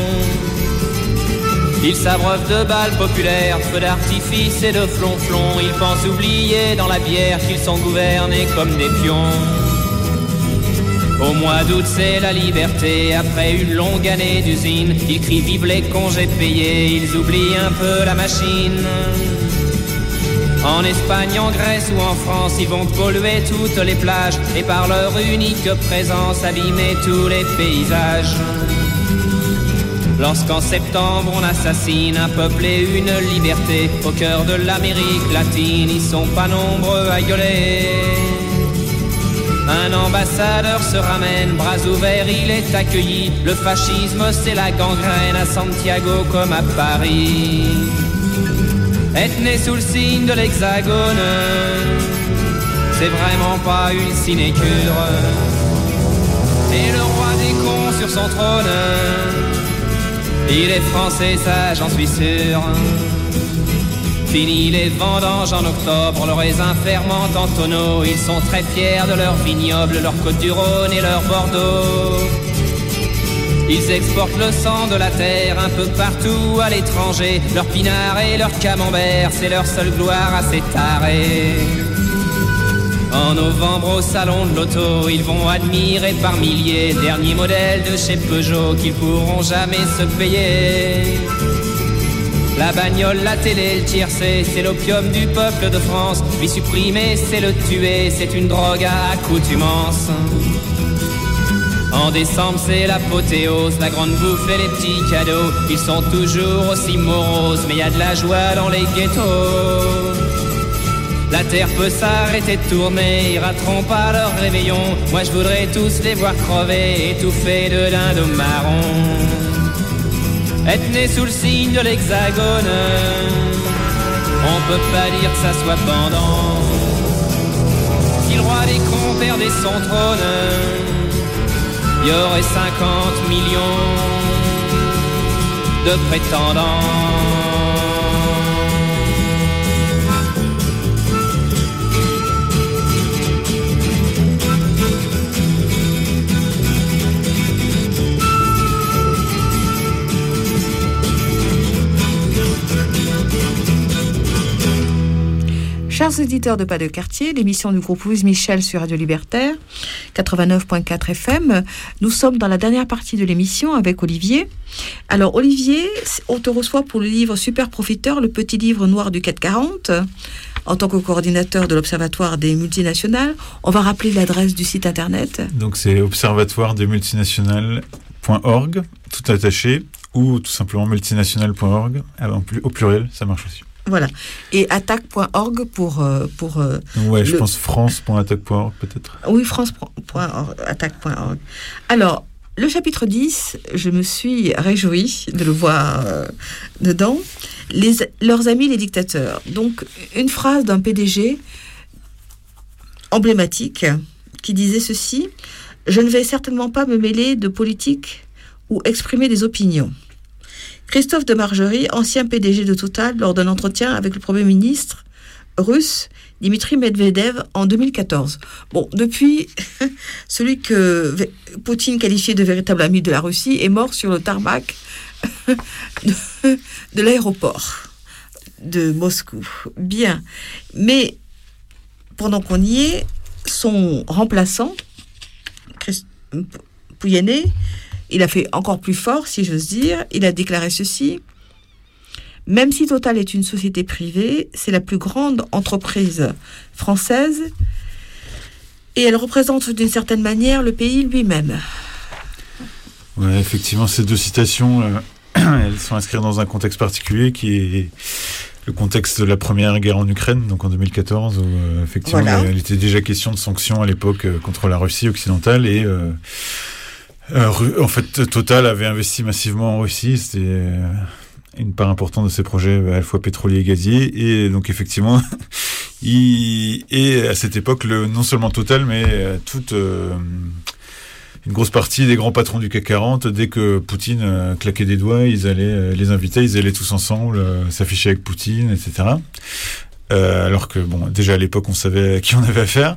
Ils s'abreuvent de balles populaires, de feux d'artifice et de flonflons. Ils pensent oublier dans la bière qu'ils sont gouvernés comme des pions. Au mois d'août c'est la liberté, après une longue année d'usine. Ils crient vive les congés payés, ils oublient un peu la machine. En Espagne, en Grèce ou en France, ils vont polluer toutes les plages et par leur unique présence abîmer tous les paysages. Lorsqu'en septembre on assassine un peuple et une liberté au cœur de l'Amérique latine, ils sont pas nombreux à gueuler. Un ambassadeur se ramène, bras ouverts, il est accueilli. Le fascisme c'est la gangrène à Santiago comme à Paris. Être né sous le signe de l'Hexagone, c'est vraiment pas une sinécure. Et le roi des cons sur son trône, il est français, ça j'en suis sûr. Fini les vendanges en octobre, le raisin fermente en tonneaux. Ils sont très fiers de leur vignoble, leur côte du Rhône et leur Bordeaux. Ils exportent le sang de la terre un peu partout à l'étranger. Leur pinard et leur camembert, c'est leur seule gloire à ces tarés. En novembre au salon de l'auto, ils vont admirer par milliers dernier modèle de chez Peugeot qu'ils pourront jamais se payer. La bagnole, la télé, le tiercé, c'est l'opium du peuple de France. Lui supprimer, c'est le tuer, c'est une drogue à accoutumance. En décembre c'est l'apothéose, la grande bouffe et les petits cadeaux. Ils sont toujours aussi moroses, mais y a de la joie dans les ghettos. La terre peut s'arrêter de tourner, ils rateront pas leur réveillon. Moi je voudrais tous les voir crever, étouffés de dindons marrons. Être né sous le signe de l'Hexagone, on peut pas dire que ça soit pendant. Si le roi des cons perdait son trône, il y aurait 50 millions de prétendants. Chers auditeurs de Pas de Quartier, l'émission du groupe Louise Michel sur Radio Libertaire, 89.4 FM. Nous sommes dans la dernière partie de l'émission avec Olivier. Alors Olivier, on te reçoit pour le livre Super Profiteur, le petit livre noir du CAC 40. En tant que coordinateur de l'Observatoire des multinationales, on va rappeler l'adresse du site internet. Donc c'est observatoiredesmultinationales.org, tout attaché, ou tout simplement multinationales.org, au pluriel, ça marche aussi. Voilà. Et attaque.org pour ouais, je pense france.attaque.org peut-être. Oui, france.attaque.org. Alors, le chapitre 10, je me suis réjouie de le voir dedans. Leurs amis, les dictateurs. Donc, une phrase d'un PDG emblématique qui disait ceci: « Je ne vais certainement pas me mêler de politique ou exprimer des opinions. » Christophe de Margerie, ancien PDG de Total, lors d'un entretien avec le Premier ministre russe, Dimitri Medvedev, en 2014. Bon, depuis, celui que Poutine qualifiait de véritable ami de la Russie est mort sur le tarmac de l'aéroport de Moscou. Bien. Mais, pendant qu'on y est, son remplaçant, Pouyanné, il a fait encore plus fort, si j'ose dire. Il a déclaré ceci: « Même si Total est une société privée, c'est la plus grande entreprise française et elle représente d'une certaine manière le pays lui-même. » Ouais, effectivement, ces deux citations, elles sont inscrites dans un contexte particulier qui est le contexte de la première guerre en Ukraine, donc en 2014, où effectivement, voilà, il était déjà question de sanctions à l'époque contre la Russie occidentale et... en fait, Total avait investi massivement en Russie. C'était une part importante de ses projets à la fois pétroliers et gaziers. Et donc, effectivement, et à cette époque, non seulement Total, mais toute une grosse partie des grands patrons du CAC 40, dès que Poutine claquait des doigts, ils allaient les inviter, ils allaient tous ensemble s'afficher avec Poutine, etc. Alors que, bon, déjà à l'époque, on savait à qui on avait affaire.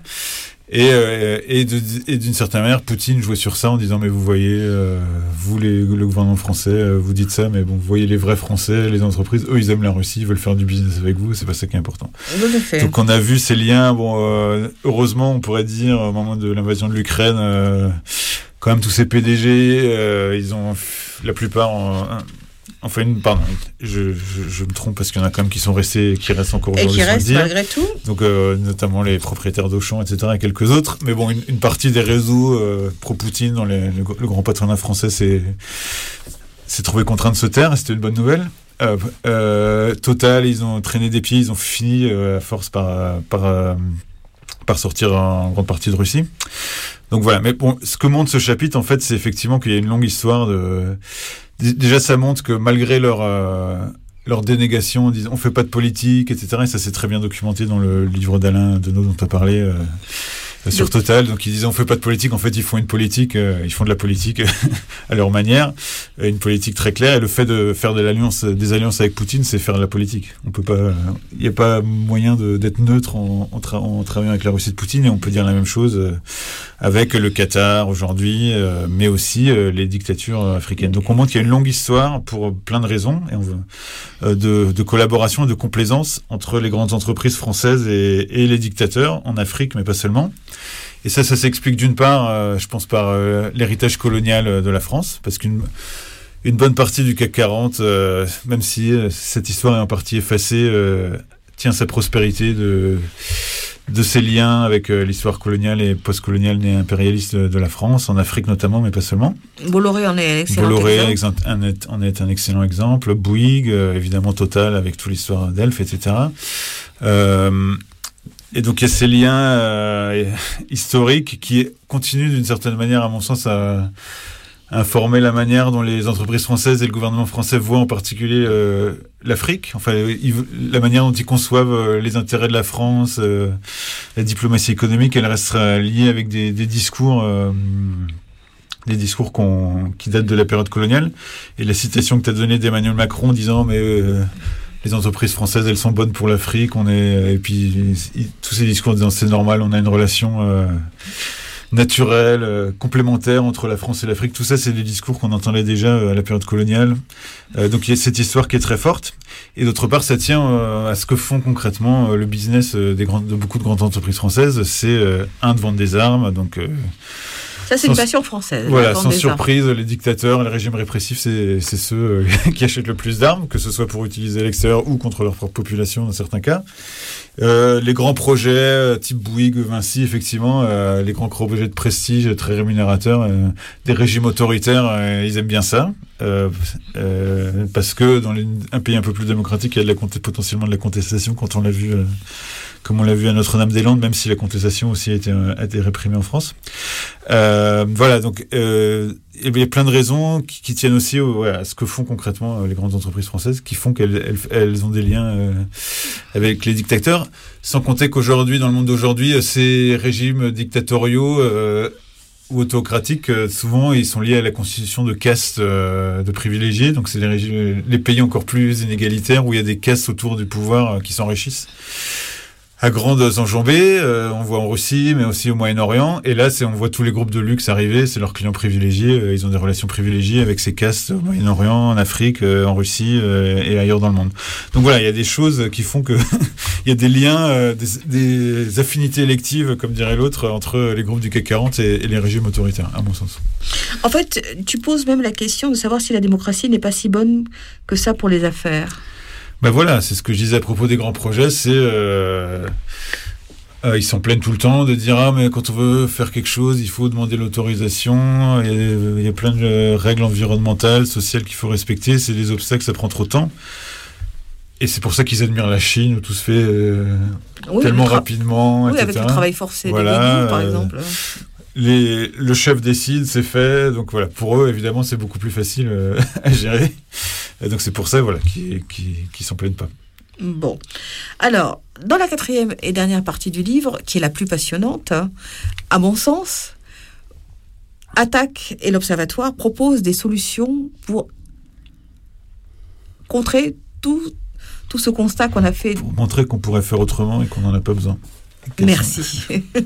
Et d'une certaine manière, Poutine jouait sur ça en disant: mais vous voyez, vous le gouvernement français, vous dites ça, mais bon, vous voyez les vrais Français, les entreprises, eux ils aiment la Russie, ils veulent faire du business avec vous, c'est pas ça qui est important. Donc on a vu ces liens. Bon, heureusement, on pourrait dire au moment de l'invasion de l'Ukraine, quand même tous ces PDG, ils ont la plupart. Pardon, je me trompe parce qu'il y en a quand même qui sont restés, qui restent encore aujourd'hui. Et qui restent malgré tout. Donc, notamment les propriétaires d'Auchan, etc., et quelques autres. Mais bon, une partie des réseaux pro-Poutine dans le grand patronat français s'est trouvé contraint de se taire, et c'était une bonne nouvelle. Total, ils ont traîné des pieds, ils ont fini à force par sortir en grande partie de Russie. Donc voilà. Mais bon, ce que montre ce chapitre, en fait, c'est effectivement qu'il y a une longue histoire de... Déjà, ça montre que malgré leur dénégation, disant on fait pas de politique, etc. Et ça c'est très bien documenté dans le livre d'Alain Deneau dont tu as parlé sur Total. Donc ils disaient on fait pas de politique, en fait ils font une politique, ils font de la politique à leur manière, une politique très claire. Et le fait de faire des alliances avec Poutine, c'est faire de la politique. On peut pas, il n'y a pas moyen d'être neutre en travaillant avec la Russie de Poutine. Et on peut dire la même chose avec le Qatar aujourd'hui, mais aussi les dictatures africaines. Donc on montre qu'il y a une longue histoire pour plein de raisons et de collaboration et de complaisance entre les grandes entreprises françaises et les dictateurs en Afrique, mais pas seulement. Et ça s'explique d'une part, je pense, par l'héritage colonial de la France, parce qu'une bonne partie du CAC 40, même si cette histoire est en partie effacée, tient sa prospérité de ses liens avec l'histoire coloniale et post-coloniale et impérialiste de la France, en Afrique notamment, mais pas seulement. Bolloré en est un excellent exemple. Bolloré en est un excellent exemple. Bouygues, évidemment Total, avec toute l'histoire d'Elf, etc. Et donc il y a ces liens historiques qui continuent d'une certaine manière, à mon sens, à informer la manière dont les entreprises françaises et le gouvernement français voient en particulier l'Afrique, enfin la manière dont ils conçoivent les intérêts de la France, la diplomatie économique. Elle restera liée avec des discours des discours qui datent de la période coloniale. Et la citation que tu as donnée d'Emmanuel Macron disant mais les entreprises françaises, elles sont bonnes pour l'Afrique, et puis tous ces discours disant c'est normal, on a une relation naturelle, complémentaire entre la France et l'Afrique. Tout ça, c'est des discours qu'on entendait déjà à la période coloniale. Donc il y a cette histoire qui est très forte. Et d'autre part, ça tient à ce que font concrètement le business de beaucoup de grandes entreprises françaises. C'est de vendre des armes. Donc ça, c'est une passion française. Voilà, sans surprise, les dictateurs, les régimes répressifs, c'est ceux qui achètent le plus d'armes, que ce soit pour utiliser à l'extérieur ou contre leur propre population dans certains cas. Les grands projets type Bouygues, Vinci, effectivement, les grands projets de prestige très rémunérateurs, des régimes autoritaires, ils aiment bien ça, parce que dans un pays un peu plus démocratique, il y a potentiellement de la contestation, quand on l'a vu, comme on l'a vu à Notre-Dame-des-Landes, même si la contestation aussi a été réprimée en France. Voilà, donc il y a plein de raisons qui tiennent aussi à ce que font concrètement les grandes entreprises françaises, qui font qu'elles ont des liens avec les dictateurs, sans compter qu'aujourd'hui, dans le monde d'aujourd'hui, ces régimes dictatoriaux ou autocratiques, souvent ils sont liés à la constitution de castes de privilégiés, donc c'est les pays encore plus inégalitaires où il y a des castes autour du pouvoir qui s'enrichissent à grandes enjambées. On voit en Russie, mais aussi au Moyen-Orient. Et là, on voit tous les groupes de luxe arriver, c'est leurs clients privilégiés. Ils ont des relations privilégiées avec ces castes au Moyen-Orient, en Afrique, en Russie et ailleurs dans le monde. Donc voilà, il y a des choses qui font que il y a des liens, des affinités électives, comme dirait l'autre, entre les groupes du CAC 40 et les régimes autoritaires, à mon sens. En fait, tu poses même la question de savoir si la démocratie n'est pas si bonne que ça pour les affaires. Ben voilà, c'est ce que je disais à propos des grands projets, c'est ils s'en plaignent tout le temps de dire mais quand on veut faire quelque chose, il faut demander l'autorisation, il y a plein de règles environnementales, sociales qu'il faut respecter, c'est des obstacles, ça prend trop de temps. Et c'est pour ça qu'ils admirent la Chine où tout se fait tellement rapidement, etc. Avec le travail forcé des légumes, par exemple. Le chef décide, c'est fait. Donc voilà, pour eux, évidemment, c'est beaucoup plus facile à gérer. Et donc c'est pour ça, voilà, qu'ils s'en plaignent pas. Bon. Alors, dans la 4e et dernière partie du livre, qui est la plus passionnante, à mon sens, Attaque et l'Observatoire proposent des solutions pour contrer tout ce constat qu'on a fait. Pour montrer qu'on pourrait faire autrement et qu'on n'en a pas besoin. Merci.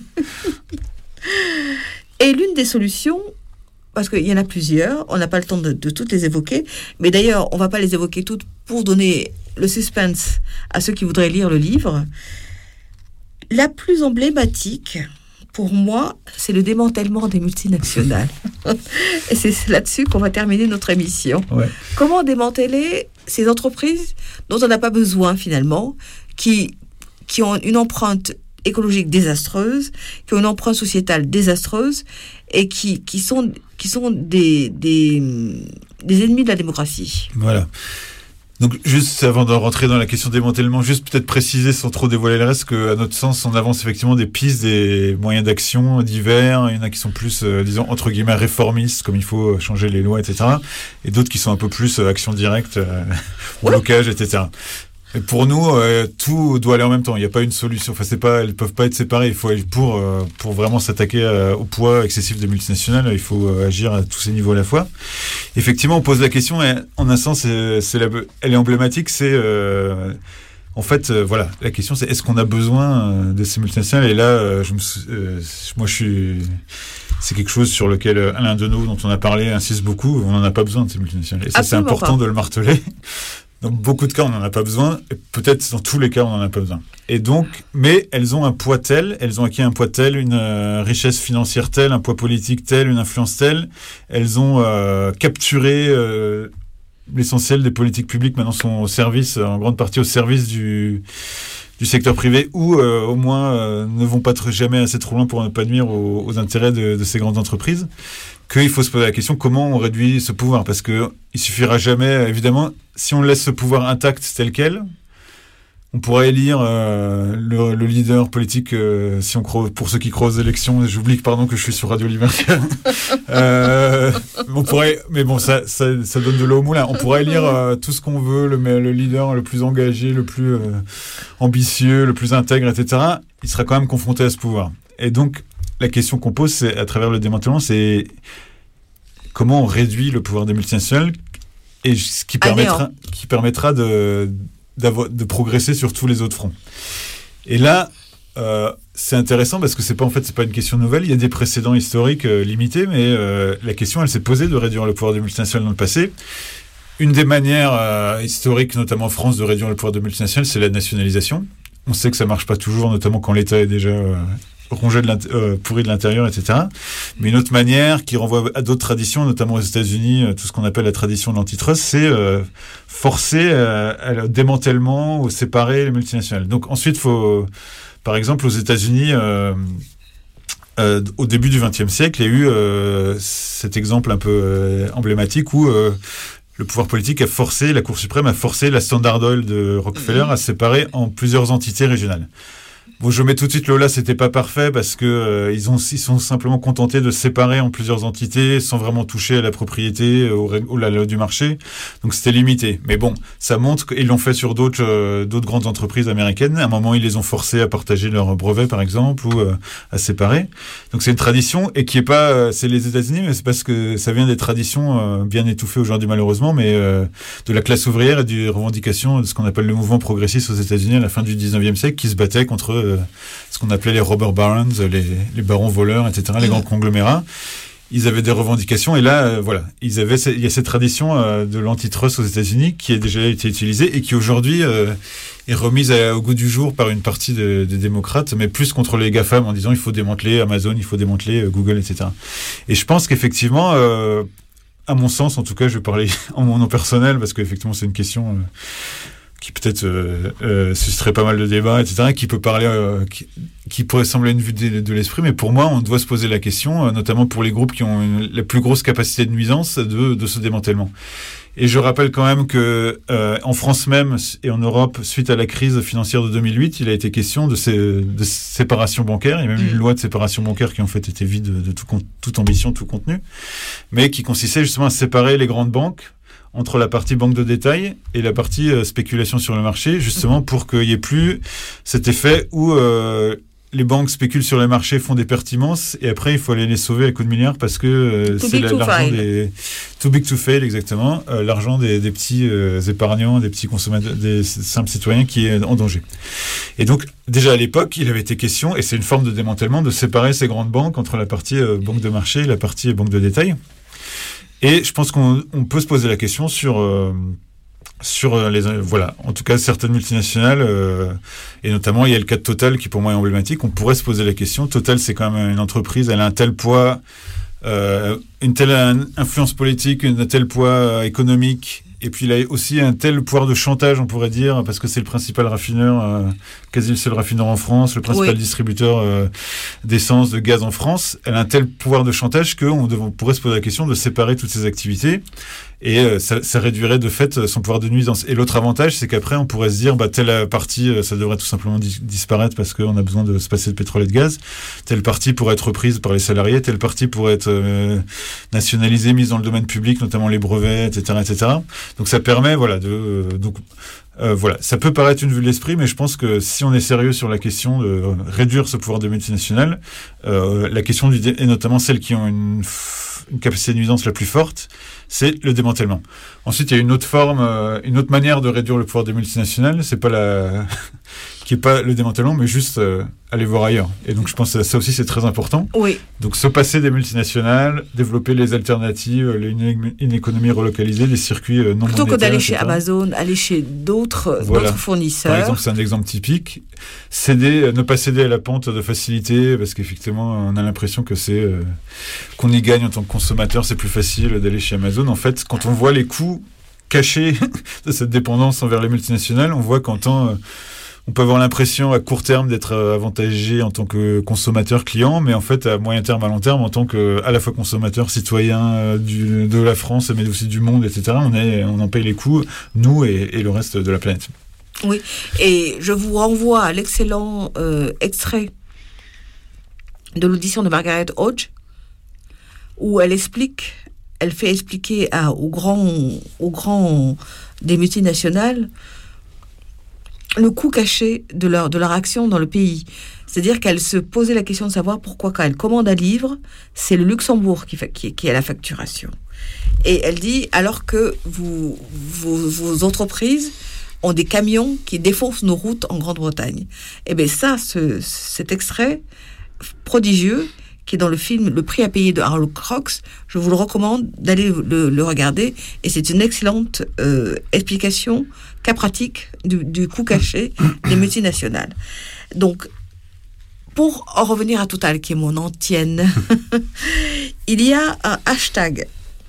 Et l'une des solutions, parce qu'il y en a plusieurs, on n'a pas le temps de toutes les évoquer, mais d'ailleurs, on ne va pas les évoquer toutes pour donner le suspense à ceux qui voudraient lire le livre. La plus emblématique, pour moi, c'est le démantèlement des multinationales. Et c'est là-dessus qu'on va terminer notre émission. Ouais. Comment démanteler ces entreprises dont on n'a pas besoin, finalement, qui ont une empreinte écologique désastreuse, qui ont une empreinte sociétale désastreuse et qui sont des ennemis de la démocratie. Voilà. Donc, juste avant de rentrer dans la question démantèlement, juste peut-être préciser sans trop dévoiler le reste qu'à notre sens, on avance effectivement des pistes, des moyens d'action divers. Il y en a qui sont plus, disons, entre guillemets, réformistes, comme il faut changer les lois, etc. Et d'autres qui sont un peu plus action directe, blocage, etc. Et pour nous, tout doit aller en même temps. Il n'y a pas une solution. Enfin, elles peuvent pas être séparées. Il faut pour vraiment s'attaquer au poids excessif des multinationales, il faut agir à tous ces niveaux à la fois. Effectivement, on pose la question. Et en un sens, elle est emblématique. C'est en fait, voilà, la question, c'est est-ce qu'on a besoin de ces multinationales ? Et là, c'est quelque chose sur lequel Alain Deneau, dont on a parlé, insiste beaucoup. On n'en a pas besoin de ces multinationales. Et ça, absolument, c'est important de le marteler. Dans beaucoup de cas, on n'en a pas besoin, et peut-être dans tous les cas, on n'en a pas besoin. Et donc, mais elles ont un poids tel, elles ont acquis un poids tel, une richesse financière telle, un poids politique tel, une influence telle, elles ont capturé l'essentiel des politiques publiques, maintenant sont au service, en grande partie au service du secteur privé, ou au moins ne vont pas jamais assez trop loin pour ne pas nuire aux intérêts de ces grandes entreprises. Qu'il faut se poser la question comment on réduit ce pouvoir, parce que il suffira jamais, évidemment, si on laisse ce pouvoir intact tel quel, on pourrait élire le leader politique pour ceux qui croient aux élections. J'oublie que je suis sur Radio Libertaire. On pourrait, mais bon, ça donne de l'eau au moulin. On pourrait élire tout ce qu'on veut, le leader le plus engagé, le plus ambitieux, le plus intègre, etc. Il sera quand même confronté à ce pouvoir. Et donc la question qu'on pose, c'est, à travers le démantèlement, c'est comment on réduit le pouvoir des multinationales et ce qui permettra de progresser sur tous les autres fronts. Et là, c'est intéressant parce que c'est pas une question nouvelle. Il y a des précédents historiques limités, mais la question, elle s'est posée de réduire le pouvoir des multinationales dans le passé. Une des manières historiques, notamment en France, de réduire le pouvoir des multinationales, c'est la nationalisation. On sait que ça marche pas toujours, notamment quand l'État est déjà rongé pourri de l'intérieur, etc. Mais une autre manière qui renvoie à d'autres traditions, notamment aux États-Unis, tout ce qu'on appelle la tradition de l'antitrust, c'est forcer au démantèlement ou séparer les multinationales. Donc ensuite, par exemple, aux États-Unis, au début du XXe siècle, il y a eu cet exemple un peu emblématique où le pouvoir politique la Cour suprême a forcé la Standard Oil de Rockefeller à se séparer en plusieurs entités régionales. Bon, je mets tout de suite là, c'était pas parfait parce que ils sont simplement contentés de se séparer en plusieurs entités sans vraiment toucher à la propriété, à la loi du marché. Donc c'était limité. Mais bon, ça montre qu'ils l'ont fait sur d'autres grandes entreprises américaines. À un moment, ils les ont forcés à partager leurs brevets, par exemple, ou à séparer. Donc c'est une tradition et qui est pas, c'est les États-Unis, mais c'est parce que ça vient des traditions bien étouffées aujourd'hui malheureusement, mais de la classe ouvrière et des revendications de ce qu'on appelle le mouvement progressiste aux États-Unis à la fin du 19e siècle, qui se battait contre ce qu'on appelait les robber barons, les barons voleurs, etc., les grands conglomérats. Ils avaient des revendications et là, il y a cette tradition de l'antitrust aux États-Unis qui a déjà été utilisée et qui aujourd'hui est remise au goût du jour par une partie des démocrates, mais plus contre les GAFAM en disant il faut démanteler Amazon, il faut démanteler Google, etc. Et je pense qu'effectivement, à mon sens, en tout cas, je vais parler en mon nom personnel parce qu'effectivement c'est une question qui peut-être susciterait pas mal de débats, etc., qui peut parler, qui pourrait sembler une vue de l'esprit, mais pour moi, on doit se poser la question, notamment pour les groupes qui ont la plus grosse capacité de nuisance de ce démantèlement. Et je rappelle quand même que en France même et en Europe, suite à la crise financière de 2008, il a été question de séparation bancaire. Il y a même une loi de séparation bancaire qui en fait était vide de toute ambition, tout contenu, mais qui consistait justement à séparer les grandes banques entre la partie banque de détail et la partie spéculation sur le marché, justement pour qu'il n'y ait plus cet effet où les banques spéculent sur les marchés, font des pertes immenses, et après il faut aller les sauver à coups de milliards parce que c'est l'argent des... Too big to fail, exactement. L'argent des petits épargnants, des petits consommateurs, des simples citoyens qui est en danger. Et donc, déjà à l'époque, il avait été question, et c'est une forme de démantèlement, de séparer ces grandes banques entre la partie banque de marché et la partie banque de détail. Et je pense qu'on peut se poser la question sur en tout cas certaines multinationales, et notamment il y a le cas de Total qui pour moi est emblématique. On pourrait se poser la question. Total, c'est quand même une entreprise, elle a un tel poids, une telle influence politique, un tel poids économique, et puis il a aussi un tel pouvoir de chantage, on pourrait dire, parce que c'est le principal raffineur, quasi le seul raffineur en France, le principal distributeur d'essence, de gaz en France. Elle a un tel pouvoir de chantage qu'on pourrait se poser la question de séparer toutes ces activités, et ça réduirait de fait son pouvoir de nuisance. Et l'autre avantage, c'est qu'après on pourrait se dire telle partie ça devrait tout simplement disparaître parce qu'on a besoin de se passer de pétrole et de gaz, telle partie pourrait être reprise par les salariés, telle partie pourrait être nationalisée, mise dans le domaine public, notamment les brevets, etc. Donc ça permet ça peut paraître une vue de l'esprit, mais je pense que si on est sérieux sur la question de réduire ce pouvoir de multinationales, la question et notamment celles qui ont une capacité de nuisance la plus forte, c'est le démantèlement. Ensuite, il y a une autre manière de réduire le pouvoir des multinationales, c'est pas qui est pas le démantèlement, mais juste aller voir ailleurs. Et donc, je pense que ça aussi, c'est très important. Oui. Donc, se passer des multinationales, développer les alternatives, une économie relocalisée, les circuits non monétaires. Plutôt que d'aller chez Amazon, aller chez d'autres fournisseurs. Par exemple, c'est un exemple typique. Ne pas céder à la pente de facilité, parce qu'effectivement, on a l'impression que qu'on y gagne en tant que consommateur, c'est plus facile d'aller chez Amazon. En fait, quand on voit les coûts cachés de cette dépendance envers les multinationales, on voit on peut avoir l'impression à court terme d'être avantagé en tant que consommateur client, mais en fait à moyen terme, à long terme, en tant que à la fois consommateur, citoyen de la France, mais aussi du monde, etc. On en paye les coûts, nous et le reste de la planète. Oui, et je vous renvoie à l'excellent extrait de l'audition de Margaret Hodge, où elle fait expliquer aux grands des multinationales le coût caché de leur action dans le pays. C'est-à-dire qu'elle se posait la question de savoir pourquoi, quand elle commande un livre, c'est le Luxembourg qui a la facturation. Et elle dit, alors que vos entreprises ont des camions qui défoncent nos routes en Grande-Bretagne. Et bien ça, cet extrait prodigieux, qui est dans le film Le prix à payer de Harold Cox, je vous le recommande d'aller le regarder. Et c'est une excellente explication, cas pratique du coût caché des multinationales. Donc, pour en revenir à Total, qui est mon antienne, il y a un hashtag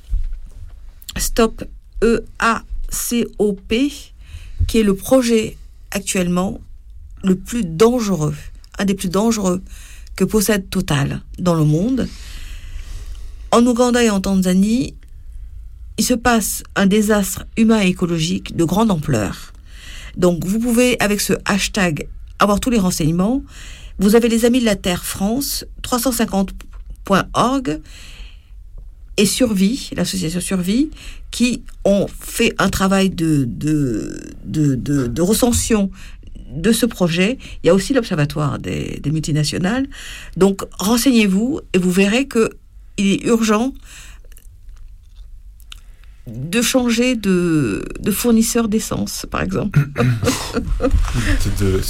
Stop EACOP, qui est le projet actuellement le plus dangereux, un des plus dangereux que possède Total dans le monde. En Ouganda et en Tanzanie, il se passe un désastre humain et écologique de grande ampleur. Donc vous pouvez, avec ce hashtag, avoir tous les renseignements. Vous avez les Amis de la Terre France, 350.org, et Survie, l'association Survie, qui ont fait un travail de recension de ce projet. Il y a aussi l'Observatoire des multinationales. Donc, renseignez-vous et vous verrez qu'il est urgent de changer de fournisseur d'essence, par exemple. de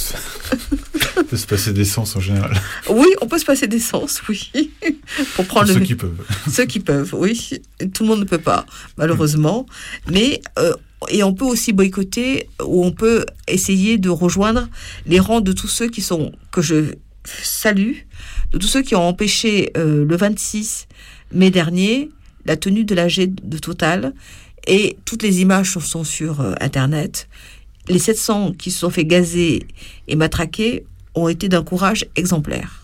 se passer d'essence en général. Oui, on peut se passer d'essence, oui. Pour prendre ceux qui peuvent. Ceux qui peuvent, oui. Tout le monde ne peut pas, malheureusement. Mais et on peut aussi boycotter, ou on peut essayer de rejoindre les rangs de tous ceux que je salue, de tous ceux qui ont empêché le 26 mai dernier la tenue de l'AG de Total, et toutes les images sont sur Internet. Les 700 qui se sont fait gazer et matraquer ont été d'un courage exemplaire.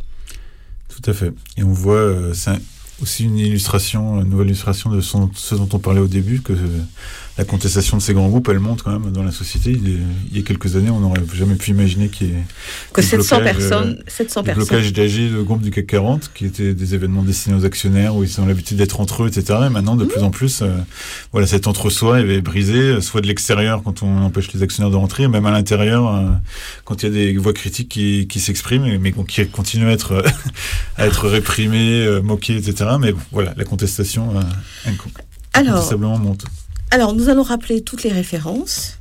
Tout à fait. Et on voit, c'est aussi une nouvelle illustration de ce dont on parlait au début, que la contestation de ces grands groupes, elle monte quand même dans la société. Il y a quelques années, on n'aurait jamais pu imaginer que 700 personnes. Le blocage d'AG, le groupe du CAC 40, qui étaient des événements destinés aux actionnaires, où ils ont l'habitude d'être entre eux, etc. Et maintenant, de plus en plus, voilà, cet entre-soi est brisé, soit de l'extérieur, quand on empêche les actionnaires de rentrer, même à l'intérieur, quand il y a des voix critiques qui s'expriment, mais qui continuent à être réprimées, moquées, etc. Mais bon, voilà, la contestation incontestablement monte. Alors, nous allons rappeler toutes les références.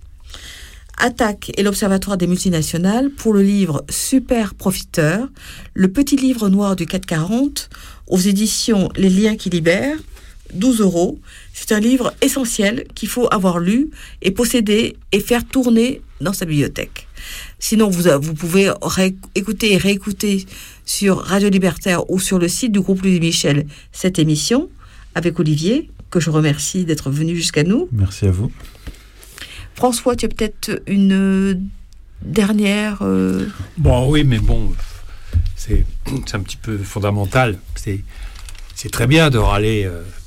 Attaque et l'Observatoire des multinationales pour le livre Super Profiteur, le petit livre noir du CAC 40, aux éditions Les Liens qui libèrent, 12 €. C'est un livre essentiel qu'il faut avoir lu et posséder et faire tourner dans sa bibliothèque. Sinon, vous pouvez écouter et réécouter sur Radio Libertaire ou sur le site du groupe Louis Michel cette émission avec Olivier, que je remercie d'être venu jusqu'à nous. Merci à vous. François, tu as peut-être une dernière... Bon, oui, mais bon, c'est un petit peu fondamental. C'est très bien de râler.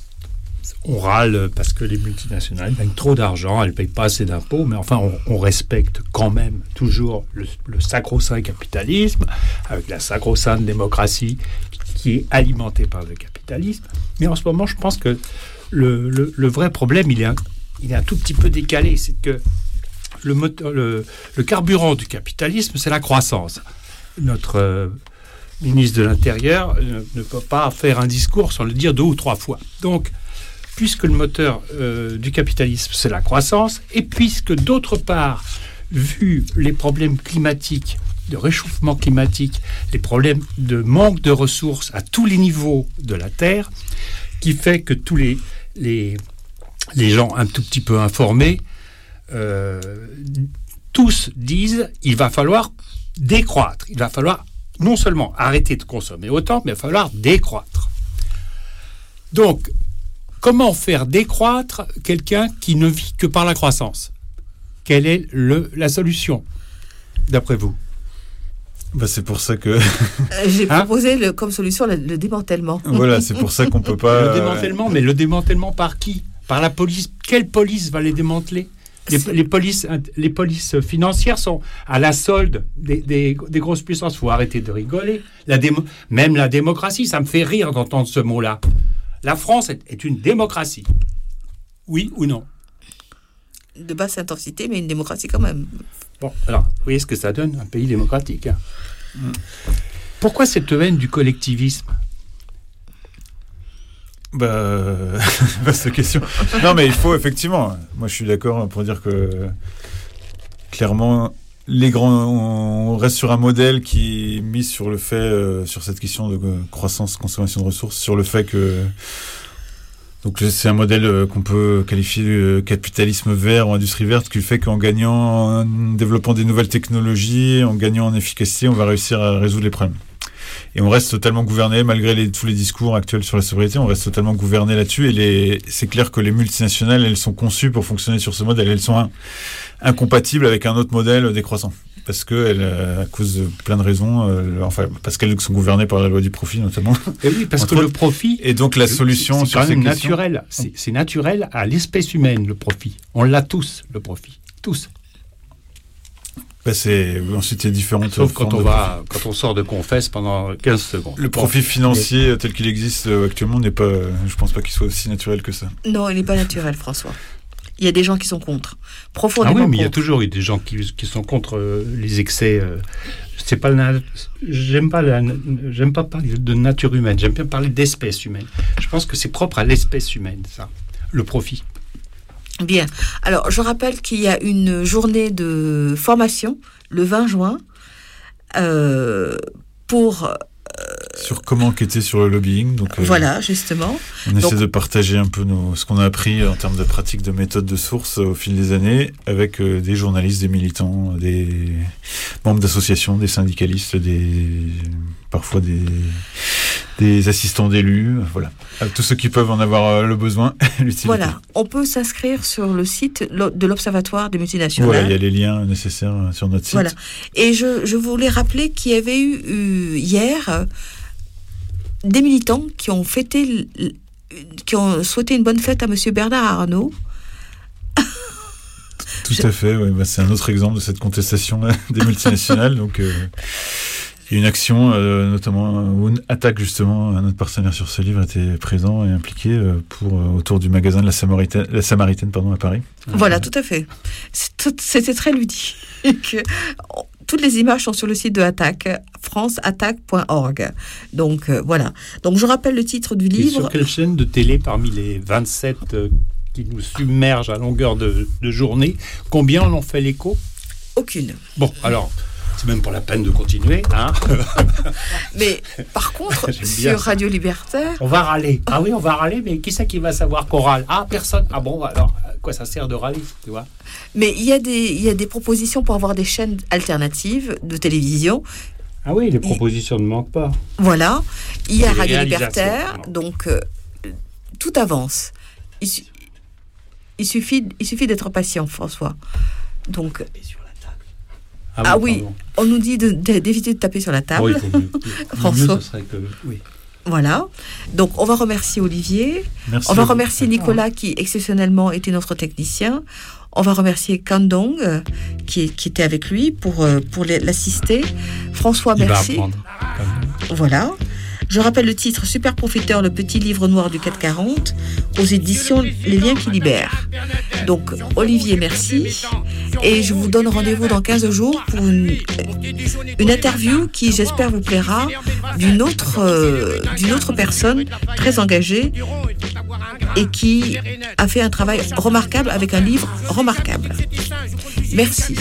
On râle parce que les multinationales gagnent trop d'argent, elles ne payent pas assez d'impôts, mais enfin, on respecte quand même toujours le sacro-saint capitalisme, avec la sacro-sainte démocratie qui est alimentée par le capitalisme. Mais en ce moment, je pense que le vrai problème, il est un tout petit peu décalé. C'est que le carburant du capitalisme, c'est la croissance. Notre ministre de l'Intérieur ne peut pas faire un discours sans le dire 2 ou 3 fois. Donc, puisque le moteur du capitalisme, c'est la croissance, et puisque d'autre part, vu les problèmes climatiques, de réchauffement climatique, les problèmes de manque de ressources à tous les niveaux de la Terre, qui fait que tous les gens un tout petit peu informés, tous disent il va falloir décroître. Il va falloir non seulement arrêter de consommer autant, mais il va falloir décroître. Donc, comment faire décroître quelqu'un qui ne vit que par la croissance ? Quelle est la solution, d'après vous ? C'est pour ça que... J'ai proposé comme solution le démantèlement. Voilà, c'est pour ça qu'on peut pas... Le démantèlement, mais le démantèlement par qui ? Par la police. Quelle police va les démanteler ? Les polices financières sont à la solde des grosses puissances. Il faut arrêter de rigoler. Même la démocratie, ça me fait rire d'entendre ce mot-là. La France est une démocratie. Oui ou non ? De basse intensité, mais une démocratie quand même. Bon, alors, vous voyez ce que ça donne, un pays démocratique. Hein. Pourquoi cette haine du collectivisme ? Vaste question. Non, mais il faut effectivement. Moi, je suis d'accord pour dire que clairement, on reste sur un modèle qui mise sur le fait, sur cette question de croissance, consommation de ressources, sur le fait que donc c'est un modèle qu'on peut qualifier de capitalisme vert ou industrie verte, qui fait qu'en gagnant, en développant des nouvelles technologies, en gagnant en efficacité, on va réussir à résoudre les problèmes. Et on reste totalement gouverné, malgré tous les discours actuels sur la sobriété, on reste totalement gouverné là-dessus. Et c'est clair que les multinationales, elles sont conçues pour fonctionner sur ce modèle. Elles sont incompatibles avec un autre modèle décroissant. Parce que à cause de plein de raisons, parce qu'elles sont gouvernées par la loi du profit notamment. Et oui, parce que le profit. Et donc la solution c'est quand même naturel. C'est naturel à l'espèce humaine, le profit. On l'a tous, le profit. Tous. Ensuite, il y a différentes Sauf quand on sort de confesse pendant 15 secondes. Le profit financier tel qu'il existe actuellement n'est pas, je pense pas qu'il soit aussi naturel que ça. Non, il n'est pas naturel, François. Il y a des gens qui sont contre, profondément contre. Mais il y a toujours eu des gens qui sont contre les excès. C'est pas j'aime pas parler de nature humaine, j'aime bien parler d'espèce humaine. Je pense que c'est propre à l'espèce humaine, ça, le profit. Bien. Alors, je rappelle qu'il y a une journée de formation le 20 juin sur comment enquêter sur le lobbying. Donc, voilà, justement. On essaie de partager un peu ce qu'on a appris en termes de pratiques, de méthodes, de sources au fil des années avec des journalistes, des militants, des membres d'associations, des syndicalistes, parfois des assistants d'élus, voilà. Tous ceux qui peuvent en avoir le besoin, l'utilité. Voilà, on peut s'inscrire sur le site de l'Observatoire des multinationales. Voilà, il y a les liens nécessaires sur notre site. Voilà. Et je voulais rappeler qu'il y avait eu hier des militants qui ont souhaité une bonne fête à Monsieur Bernard Arnault. Tout à fait, ouais, c'est un autre exemple de cette contestation des multinationales, donc... Il y a une action, notamment, où Attaque, justement, notre partenaire sur ce livre, était présent et impliqué autour du magasin de la Samaritaine à Paris. Voilà, tout à fait. C'était très ludique. Toutes les images sont sur le site de Attaque, franceattaque.org. Donc, voilà. Donc, je rappelle le titre du livre. Et sur quelle chaîne de télé, parmi les 27 qui nous submergent à longueur de journée, combien en ont fait l'écho ? Aucune. Bon, alors... C'est même pas la peine de continuer, hein. Mais par contre, sur Radio Libertaire... On va râler. Ah oui, on va râler, mais qui c'est qui va savoir qu'on râle ? Ah, personne. Ah bon, alors, quoi ça sert de râler, tu vois ? Mais il y a des propositions pour avoir des chaînes alternatives de télévision. Ah oui, les propositions ne manquent pas. Voilà. Il y a Radio Libertaire, donc tout avance. Il suffit d'être patient, François. Donc... Ah oui, on nous dit d'éviter de taper sur la table. Oui, François. Mieux, ce serait que... Oui. Voilà. Donc, on va remercier Olivier. Merci. On va remercier Nicolas, qui exceptionnellement était notre technicien. On va remercier Kandong, qui était avec lui pour l'assister. François, merci. Il va apprendre. Voilà. Je rappelle le titre, Super Profiteur, le petit livre noir du 440, aux éditions Les Liens qui Libèrent. Donc, Olivier, merci. Et je vous donne rendez-vous dans 15 jours pour une interview qui, j'espère, vous plaira, d'une autre personne très engagée et qui a fait un travail remarquable avec un livre remarquable. Merci.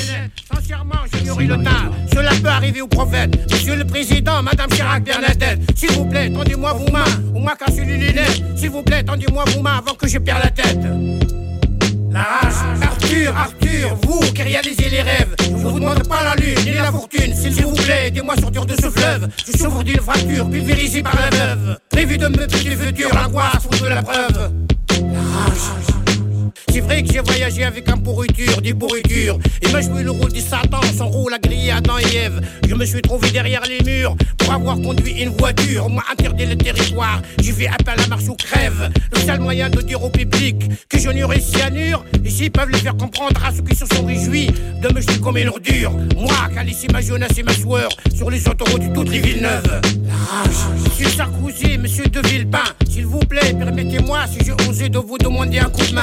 Cela peut arriver au prophète. Monsieur le Président, Madame Chirac, Bernadette, s'il vous plaît, tendez-moi vos mains. Ou moi, casse les lunettes. S'il vous plaît, tendez-moi vos mains avant que je perde la tête. La race, Arthur, vous qui réalisez les rêves. Je vous demande pas la lune ni la fortune. S'il vous plaît, aidez-moi sortir de ce fleuve. Je souffre d'une fracture pulvérisée par la veuve. Prévu de me piquer le futur, l'angoisse ou de la preuve. La rage. C'est vrai que j'ai voyagé avec des pourritures. Et me joué le rôle du Satan, son rôle à griller Adam et Ève. Je me suis trouvé derrière les murs pour avoir conduit une voiture. Moi, interdit le territoire, j'y fais appel à marche ou crève. Le seul moyen de dire au public que je n'aurai cyanure. Et s'ils peuvent le faire comprendre à ceux qui se sont réjouis de me jeter comme une ordure. Moi, qui a laissé ma jeunesse et ma sueur sur les autoroutes de toutes les villes neuves. La rage. Monsieur Sarkozy, monsieur de Villepin, s'il vous plaît, permettez-moi si j'ai osé de vous demander un coup de main. Car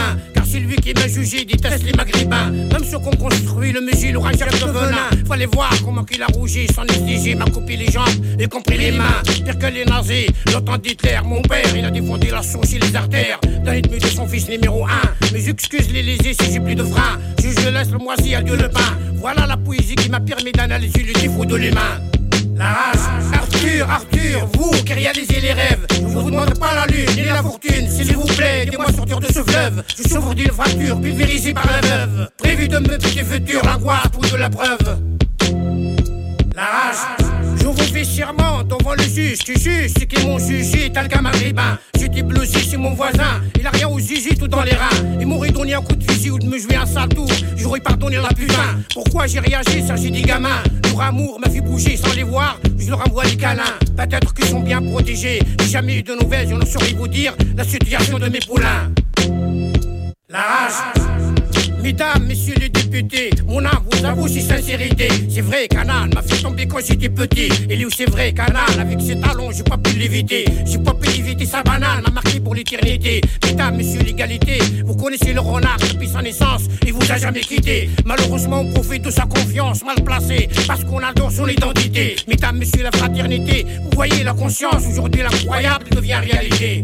c'est lui qui m'a jugé, déteste les maghrébins. Même ceux qu'on construit, le musil, l'orange de venin. Fallait voir comment qu'il a rougi, son exigé, m'a coupé les jambes, y compris les mains. Pire que les nazis, l'OTAN d'Hitler, mon père, il a défendu la source et les artères. Dans l'ennemi de son fils numéro 1. Mais j'excuse les lésés si j'ai plus de frein. Je laisse le moisi, adieu le pain. Voilà la poésie qui m'a permis d'analyser le défaut de l'humain. La rage, Arthur, vous qui réalisez les rêves. Je vous demande pas la lune ni la fortune, s'il vous plaît, aidez-moi sortir de ce fleuve. Je souffre d'une fracture pulvérisée par la veuve. Prévu de me petit futur, l'angoisse ou de la preuve. La rage, je vous fais serment devant le juge qui juge ceux qui m'ont jugé, tel qu'un maghrébin. J'étais blousé chez mon voisin, il a rien aux zizi tout dans les reins. Il m'aurait donné un coup de fusil ou de me jouer un sale tour, j'aurais pardonné la putain. Pourquoi j'ai réagi, ça j'ai des gamins. Leur amour m'a fait bouger sans les voir, je leur envoie des câlins. Peut-être qu'ils sont bien protégés, j'ai jamais eu de nouvelles, je ne saurais vous dire la situation de mes poulains. La rage. Mesdames, messieurs les députés, mon âme vous avoue si sincérité. C'est vrai qu'Anan m'a fait tomber quand j'étais petit. Et lui c'est vrai qu'Anan, avec ses talons, j'ai pas pu l'éviter. J'ai pas pu éviter sa banane, m'a marqué pour l'éternité. Mesdames, messieurs l'égalité, vous connaissez le renard depuis sa naissance, il vous a jamais quitté. Malheureusement on profite de sa confiance mal placée, parce qu'on adore son identité. Mesdames, messieurs la fraternité, vous voyez la conscience, aujourd'hui l'incroyable devient réalité.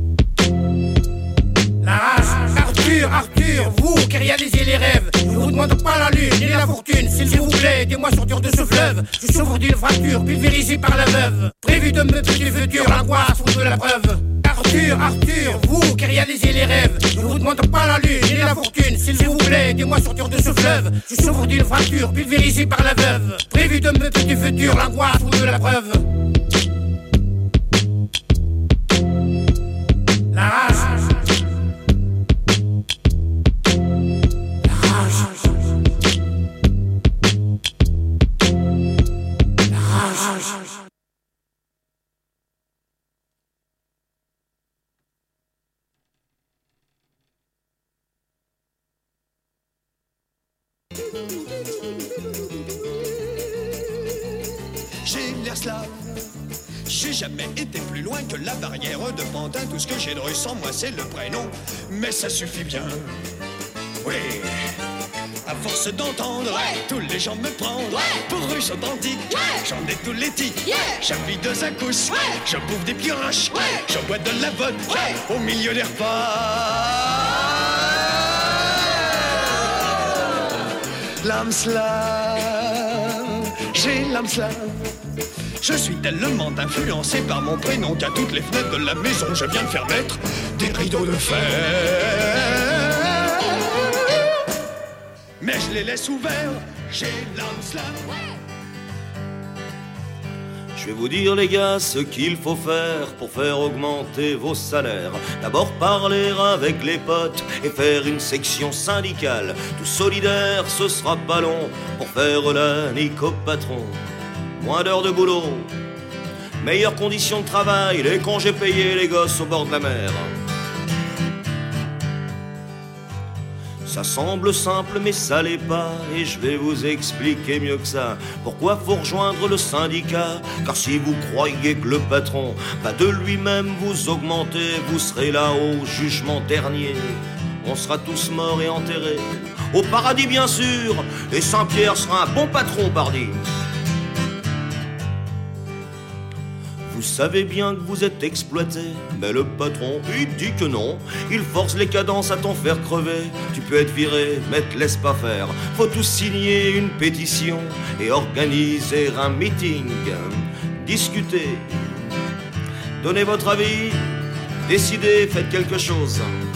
La rage, Arthur, vous qui réalisez les rêves. Je vous demande pas la lune ni la fortune, s'il vous plaît, aidez-moi sortir de ce fleuve. Je souffre d'une fracture pulvérisée par la veuve. Prévu de me petit futur, l'angoisse ou de la preuve. Arthur, vous qui réalisez les rêves. Je vous demande pas la lune ni la fortune, s'il vous plaît, aidez-moi sortir de ce fleuve. Je souffre d'une fracture pulvérisée par la veuve. Prévu de me petit futur, l'angoisse ou de la preuve. La rage. J'ai l'air slave, j'ai jamais été plus loin que la barrière de Pantin. Tout ce que j'ai de russe en moi c'est le prénom, mais ça suffit bien. Oui, à force d'entendre tous les gens me prendre pour russe authentique, j'en ai tous les tics. J'habille 2 accouches, je bouffe des pioches, je bois de la vodka au milieu des repas. L'âme slave, j'ai l'âme slave. Je suis tellement influencé par mon prénom qu'à toutes les fenêtres de la maison je viens de faire mettre des rideaux de fer. Mais je les laisse ouverts, j'ai l'âme slave. Je vais vous dire les gars ce qu'il faut faire pour faire augmenter vos salaires. D'abord parler avec les potes et faire une section syndicale. Tout solidaire, ce sera pas long pour faire la nique au patron. Moins d'heures de boulot, meilleures conditions de travail, les congés payés, les gosses au bord de la mer. Ça semble simple mais ça l'est pas, et je vais vous expliquer mieux que ça pourquoi faut rejoindre le syndicat. Car si vous croyez que le patron va de lui-même vous augmenter, vous serez là au jugement dernier. On sera tous morts et enterrés au paradis bien sûr, et Saint-Pierre sera un bon patron pardi. Vous savez bien que vous êtes exploité, mais le patron, il dit que non. Il force les cadences à t'en faire crever. Tu peux être viré, mais te laisse pas faire. Faut tous signer une pétition et organiser un meeting. Discutez, donnez votre avis, décidez, faites quelque chose.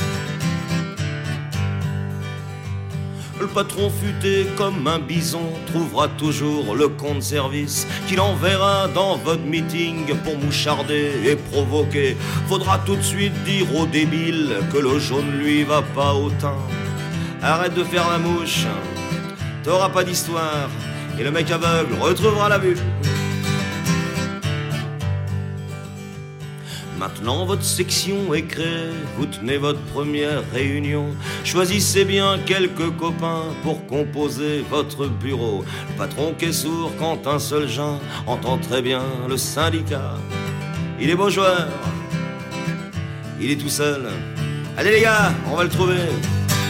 Le patron futé comme un bison trouvera toujours le compte service qu'il enverra dans votre meeting pour moucharder et provoquer. Faudra tout de suite dire au débile que le jaune lui va pas au teint. Arrête de faire la mouche, t'auras pas d'histoire, et le mec aveugle retrouvera la vue. Maintenant votre section est créée, vous tenez votre première réunion. Choisissez bien quelques copains pour composer votre bureau. Le patron qui est sourd quand un seul jeune entend très bien le syndicat. Il est beau joueur, il est tout seul. Allez les gars, on va le trouver.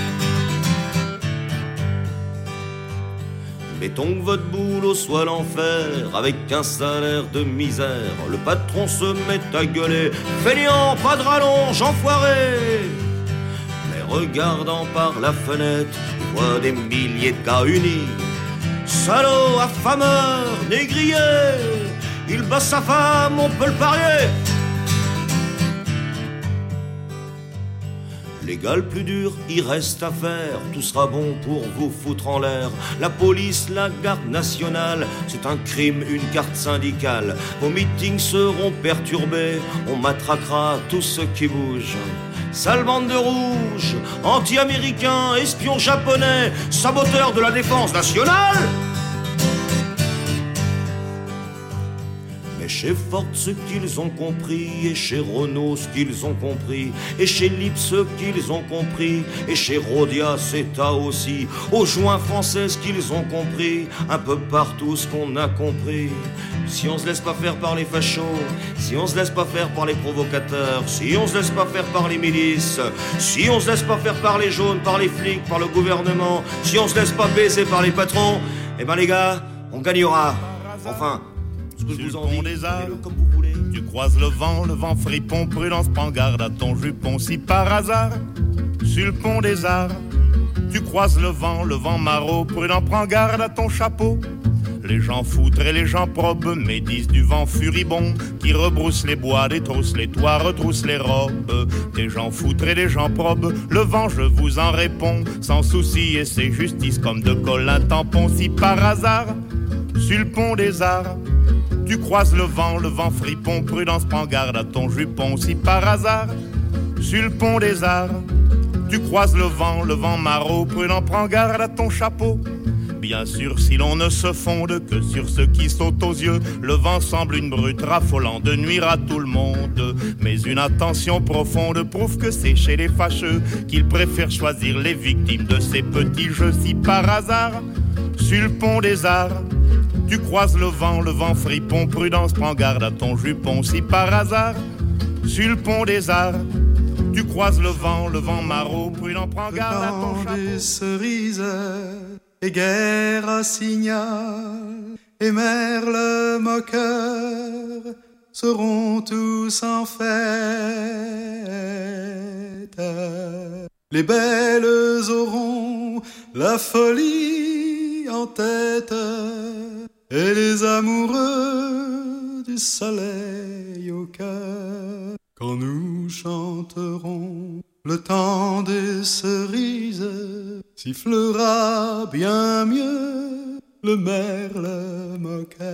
Mettons que votre boulot soit l'enfer, avec un salaire de misère. Le patron se met à gueuler, fainéant, pas de rallonge, enfoiré. Mais regardant par la fenêtre, il voit des milliers de gars unis. Salaud, affameur, négrier, il bat sa femme, on peut le parier. L'égal plus dur, il reste à faire. Tout sera bon pour vous foutre en l'air. La police, la garde nationale, c'est un crime, une carte syndicale. Vos meetings seront perturbés, on matraquera tout ce qui bouge. Sale bande de rouges, anti-américains, espions japonais, saboteurs de la défense nationale. Et chez Ford ce qu'ils ont compris, et chez Renault ce qu'ils ont compris, et chez Lip ce qu'ils ont compris, et chez Rhodia c'est aussi, aux joints français ce qu'ils ont compris, un peu partout ce qu'on a compris. Si on se laisse pas faire par les fachos, si on se laisse pas faire par les provocateurs, si on se laisse pas faire par les milices, si on se laisse pas faire par les jaunes, par les flics, par le gouvernement, si on se laisse pas baiser par les patrons, eh ben les gars, on gagnera. Enfin, ce que je vous en dis, comme vous voulez. Tu croises le vent fripon, prudence, prends garde à ton jupon. Si par hasard, sur le pont des Arts, tu croises le vent maraud, prudent, prends garde à ton chapeau. Les gens foutres et les gens probes médisent du vent furibond qui rebrousse les bois, détrousse les toits, retrousse les robes. Des gens foutres et des gens probes, le vent je vous en réponds, sans souci et c'est justice comme de colle un tampon. Si par hasard, sur le pont des Arts, tu croises le vent fripon, prudence, prends garde à ton jupon. Si par hasard, sur le pont des Arts, tu croises le vent maraud, prudent, prends garde à ton chapeau. Bien sûr, si l'on ne se fonde que sur ce qui saute aux yeux, le vent semble une brute raffolant de nuire à tout le monde. Mais une attention profonde prouve que c'est chez les fâcheux qu'ils préfèrent choisir les victimes de ces petits jeux. Si par hasard, sur le pont des Arts, tu croises le vent fripon, prudence, prends garde à ton jupon. Si par hasard, sur le pont des Arts, tu croises le vent maraud, prudent, prends garde à ton chapeau. Des cerises et guerre à signal et merle moqueur seront tous en fête. Les belles auront la folie en tête et les amoureux du soleil au cœur. Quand nous chanterons, le temps des cerises sifflera bien mieux le merle moqueur.